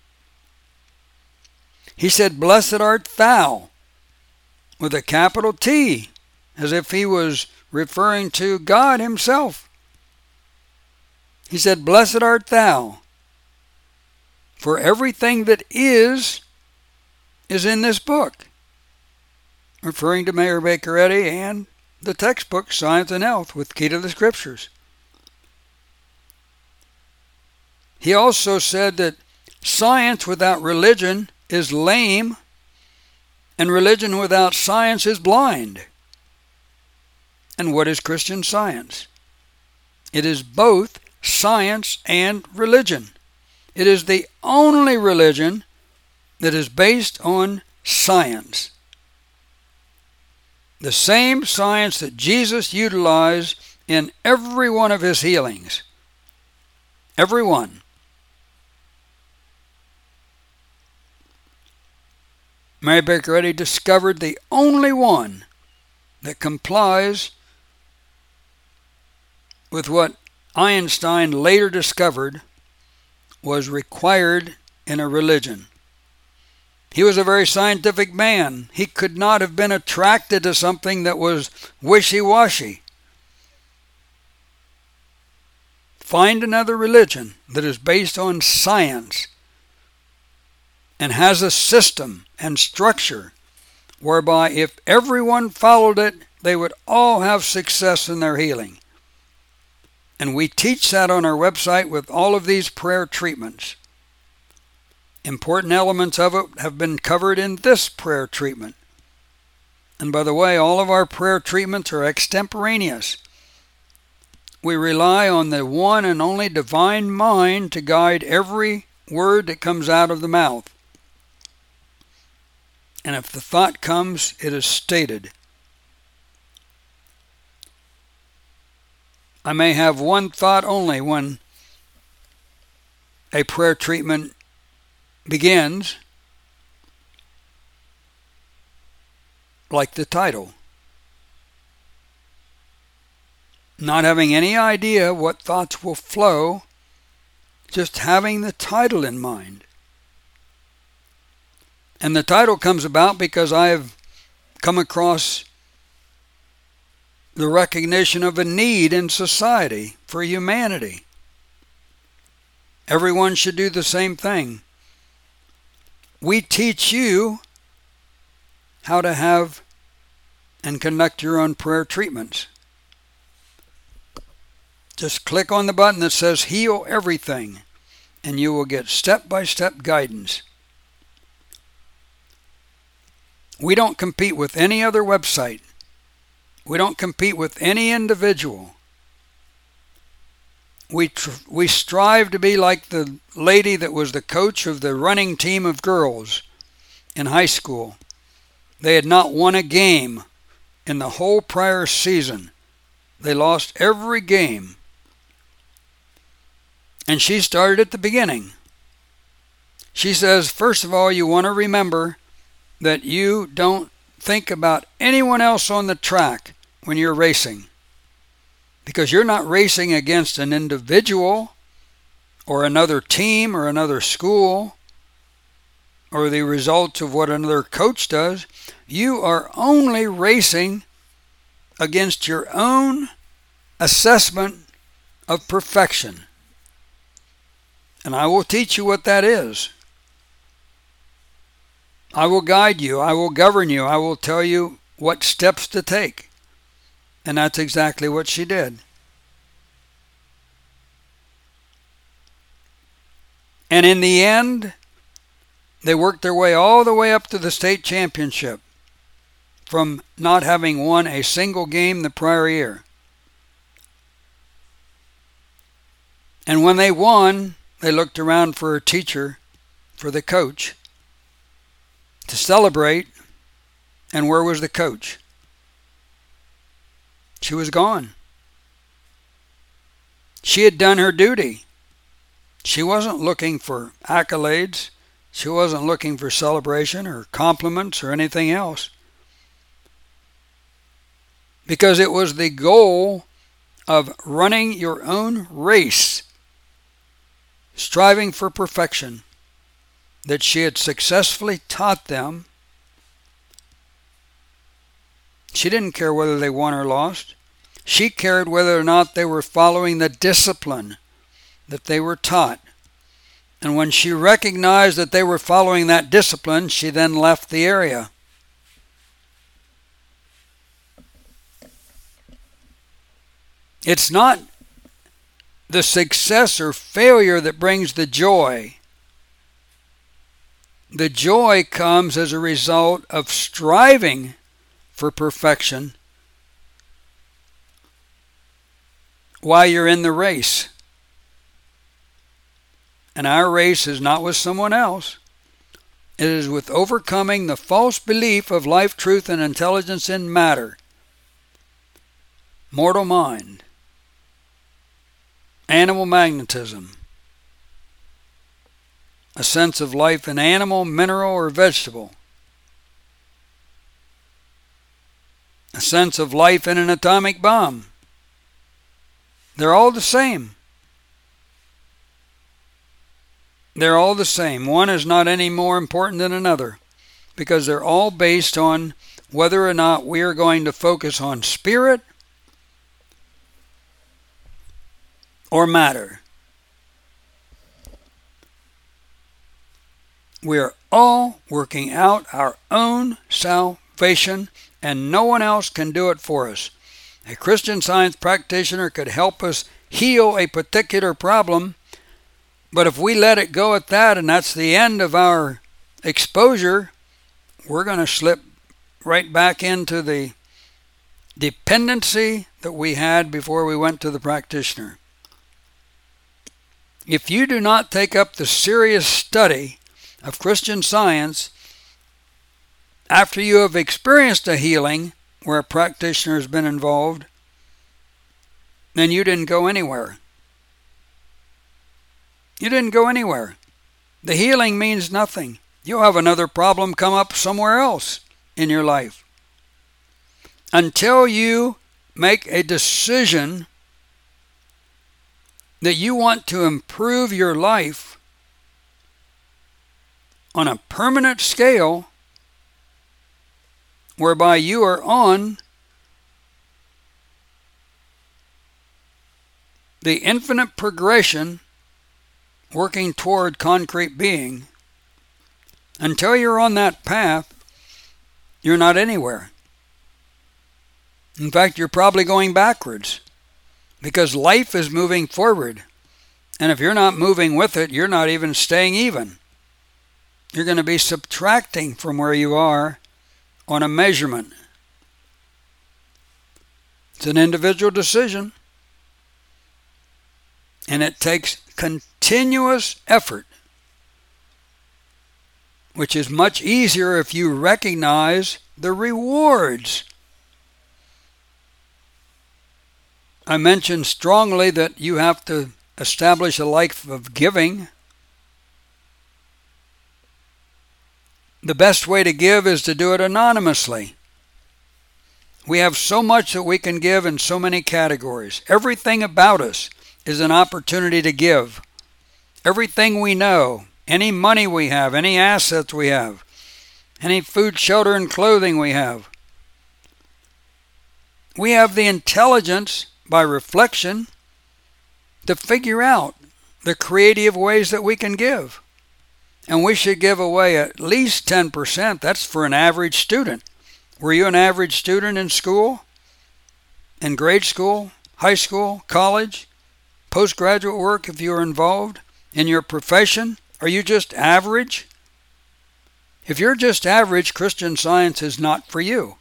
He said, "Blessed art thou," with a capital T, as if he was referring to God himself. He said, "Blessed art thou, for everything that is, is in this book," referring to Mary Baker Eddy and the textbook Science and Health with Key to the Scriptures. He also said that science without religion is lame, and religion without science is blind. And what is Christian Science? It is both science and religion. It is the only religion that is based on science. The same science that Jesus utilized in every one of his healings. Every one. Mary Baker Eddy discovered the only one that complies with what Einstein later discovered was required in a religion. He was a very scientific man. He could not have been attracted to something that was wishy-washy. Find another religion that is based on science and has a system and structure whereby if everyone followed it, they would all have success in their healing. And we teach that on our website with all of these prayer treatments. Important elements of it have been covered in this prayer treatment. And by the way, all of our prayer treatments are extemporaneous. We rely on the one and only divine mind to guide every word that comes out of the mouth. And if the thought comes, it is stated. I may have one thought only when a prayer treatment begins, like the title. Not having any idea what thoughts will flow, just having the title in mind. And the title comes about because I have come across the recognition of a need in society for humanity. Everyone should do the same thing. We teach you how to have and conduct your own prayer treatments. Just click on the button that says Heal Everything, and you will get step-by-step guidance. We don't compete with any other website. We don't compete with any individual. We tr- we strive to be like the lady that was the coach of the running team of girls in high school. They had not won a game in the whole prior season, They lost every game. And she started at the beginning. She says, first of all, you want to remember that you don't think about anyone else on the track when you're racing. Because you're not racing against an individual or another team or another school or the results of what another coach does. You are only racing against your own assessment of perfection. And I will teach you what that is. I will guide you. I will govern you. I will tell you what steps to take. And that's exactly what she did. And in the end, they worked their way all the way up to the state championship from not having won a single game the prior year. And when they won, they looked around for a teacher, for the coach, to celebrate. And where was the coach? She was gone. She had done her duty. She wasn't looking for accolades. She wasn't looking for celebration or compliments or anything else. Because it was the goal of running your own race, striving for perfection, that she had successfully taught them. She didn't care whether they won or lost. She cared whether or not they were following the discipline that they were taught. And when she recognized that they were following that discipline, she then left the area. It's not the success or failure that brings the joy. The joy comes as a result of striving for perfection while you're in the race. And our race is not with someone else. It is with overcoming the false belief of life, truth, and intelligence in matter. Mortal mind. Animal magnetism. A sense of life in animal, mineral, or vegetable. A sense of life in an atomic bomb. They're all the same. They're all the same. One is not any more important than another, because they're all based on whether or not we are going to focus on spirit or matter. We are all working out our own salvation, and no one else can do it for us. A Christian Science practitioner could help us heal a particular problem, but if we let it go at that, and that's the end of our exposure, we're going to slip right back into the dependency that we had before we went to the practitioner. If you do not take up the serious study of Christian Science after you have experienced a healing where a practitioner has been involved, then you didn't go anywhere. You didn't go anywhere. The healing means nothing. You'll have another problem come up somewhere else in your life. Until you make a decision that you want to improve your life on a permanent scale, whereby you are on the infinite progression working toward concrete being, until you're on that path, you're not anywhere. In fact, you're probably going backwards, because life is moving forward. And if you're not moving with it, you're not even staying even. You're going to be subtracting from where you are on a measurement. It's an individual decision. And it takes continuous effort, which is much easier if you recognize the rewards I mentioned strongly that you have to establish a life of giving. The best way to give is to do it anonymously. We have so much that we can give in so many categories. Everything about us is an opportunity to give. Everything we know, any money we have, any assets we have, any food, shelter, and clothing we have. We have the intelligence by reflection to figure out the creative ways that we can give. And we should give away at least ten percent. That's for an average student. Were you an average student in school? In grade school, high school, college, postgraduate work if you were involved? In your profession? Are you just average? If you're just average, Christian Science is not for you.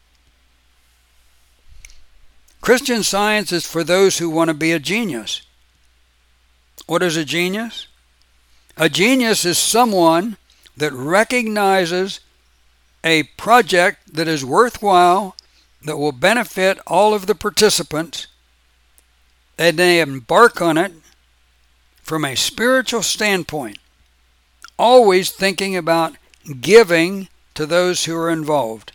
Christian Science is for those who want to be a genius. What is a genius? A genius is someone that recognizes a project that is worthwhile, that will benefit all of the participants, and they embark on it from a spiritual standpoint, always thinking about giving to those who are involved.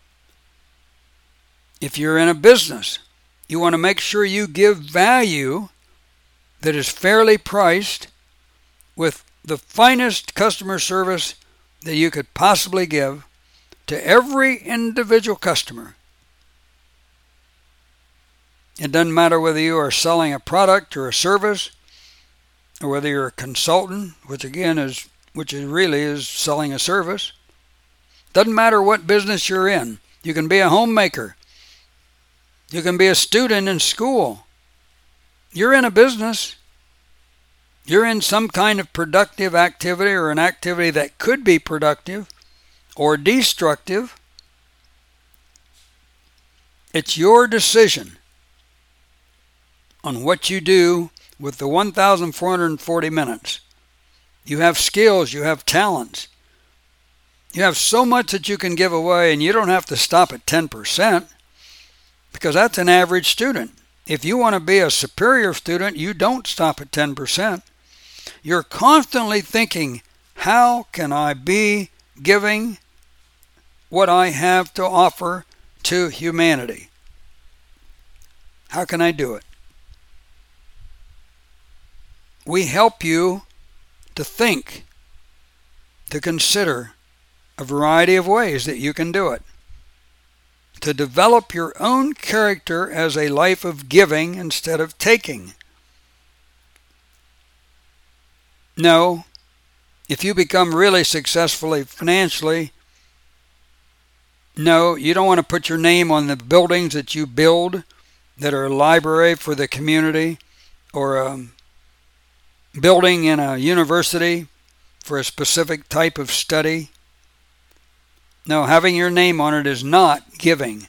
If you're in a business, you want to make sure you give value that is fairly priced with the finest customer service that you could possibly give to every individual customer. It doesn't matter whether you are selling a product or a service, or whether you're a consultant, which again is, which is really is selling a service. Doesn't matter what business you're in. You can be a homemaker. You can be a student in school. You're in a business. You're in some kind of productive activity or an activity that could be productive or destructive. It's your decision on what you do with the one thousand four hundred forty minutes. You have skills, you have talents. You have so much that you can give away, and you don't have to stop at ten percent because that's an average student. If you want to be a superior student, you don't stop at ten percent. You're constantly thinking, how can I be giving what I have to offer to humanity? How can I do it? We help you to think, to consider a variety of ways that you can do it, to develop your own character as a life of giving instead of taking. No, if you become really successfully financially, no, you don't want to put your name on the buildings that you build that are a library for the community or a building in a university for a specific type of study. No, having your name on it is not giving.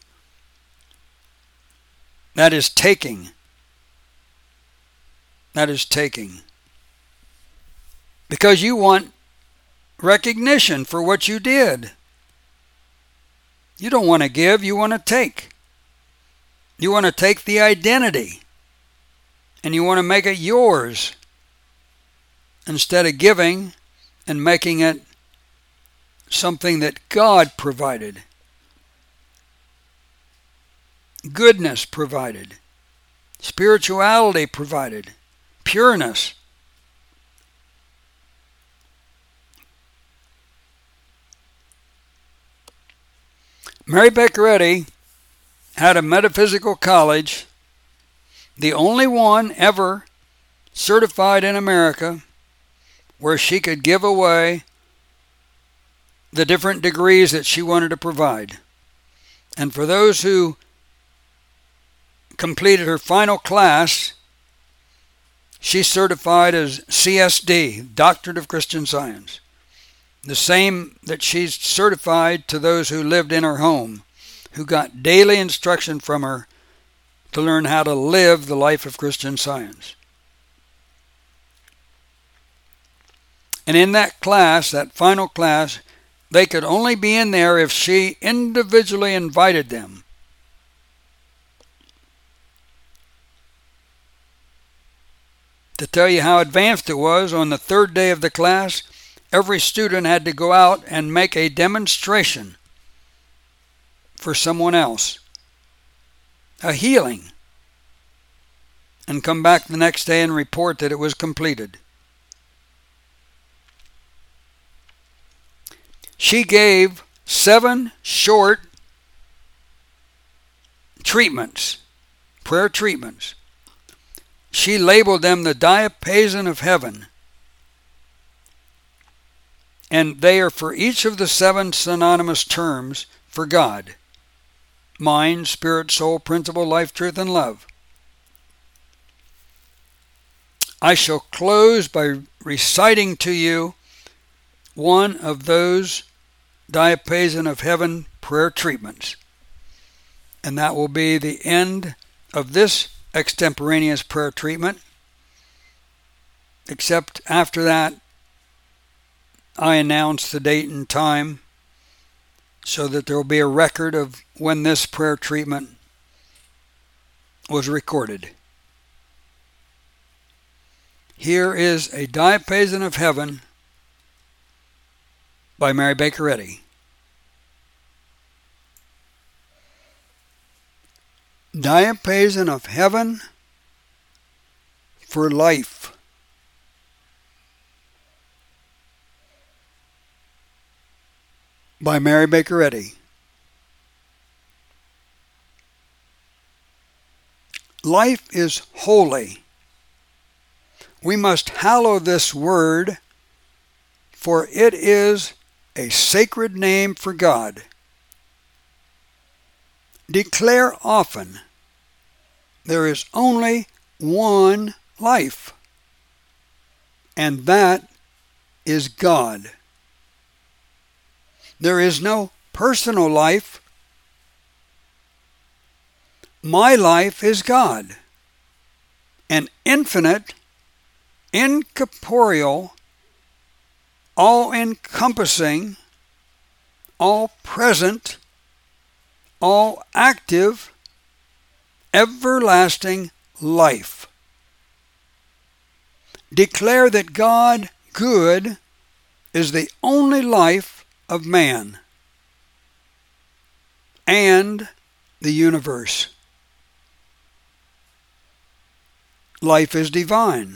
That is taking. That is taking. Because you want recognition for what you did. You don't want to give, you want to take. You want to take the identity and you want to make it yours instead of giving and making it something that God provided. Goodness provided. Spirituality provided. Pureness. Mary Baker Eddy had a metaphysical college, the only one ever certified in America, where she could give away the different degrees that she wanted to provide. And for those who completed her final class, she's certified as C S D, Doctorate of Christian Science. The same that she's certified to those who lived in her home, who got daily instruction from her to learn how to live the life of Christian Science. And in that class, that final class, they could only be in there if she individually invited them. To tell you how advanced it was, on the third day of the class, every student had to go out and make a demonstration for someone else, a healing, and come back the next day and report that it was completed. She gave seven short treatments, prayer treatments. She labeled them the diapason of heaven. And they are for each of the seven synonymous terms for God: mind, spirit, soul, principle, life, truth, and love. I shall close by reciting to you one of those diapason of heaven prayer treatments. And that will be the end of this extemporaneous prayer treatment. Except after that, I announce the date and time so that there will be a record of when this prayer treatment was recorded. Here is a diapason of heaven by Mary Baker Eddy. Diapason of heaven for life. By Mary Baker Eddy. Life is holy. We must hallow this word, for it is a sacred name for God. Declare often, there is only one life, and that is God. There is no personal life. My life is God, an infinite, incorporeal, all-encompassing, all-present, all-active, everlasting life. Declare that God, good, is the only life of man and the universe. Life is divine.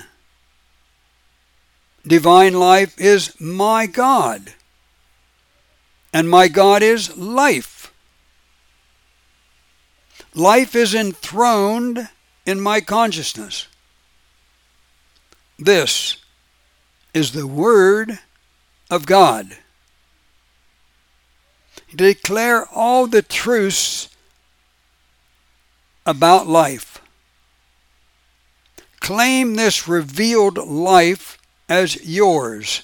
Divine life is my God, and my God is life. Life is enthroned in my consciousness. This is the Word of God. Declare all the truths about life. Claim this revealed life as yours.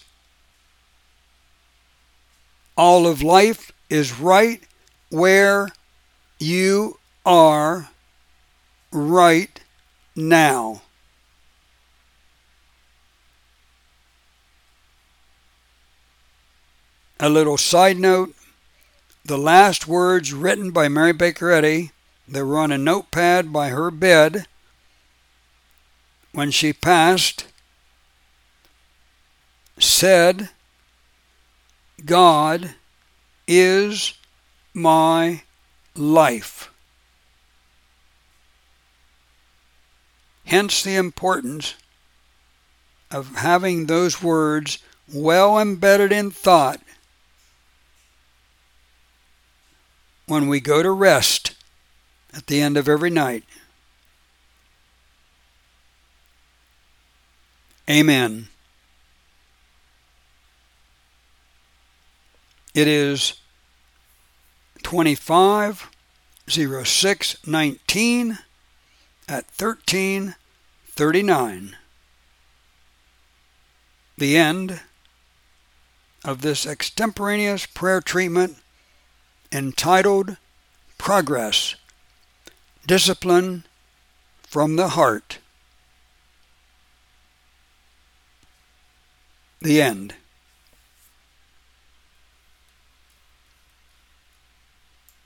All of life is right where you are right now. A little side note, the last words written by Mary Baker Eddy, they were on a notepad by her bed when she passed, said, God is my life. Hence the importance of having those words well embedded in thought when we go to rest at the end of every night. Amen. It is twenty-five oh six nineteen at thirteen thirty-nine. The end of this extemporaneous prayer treatment entitled Progress, Discipline from the Heart. The end.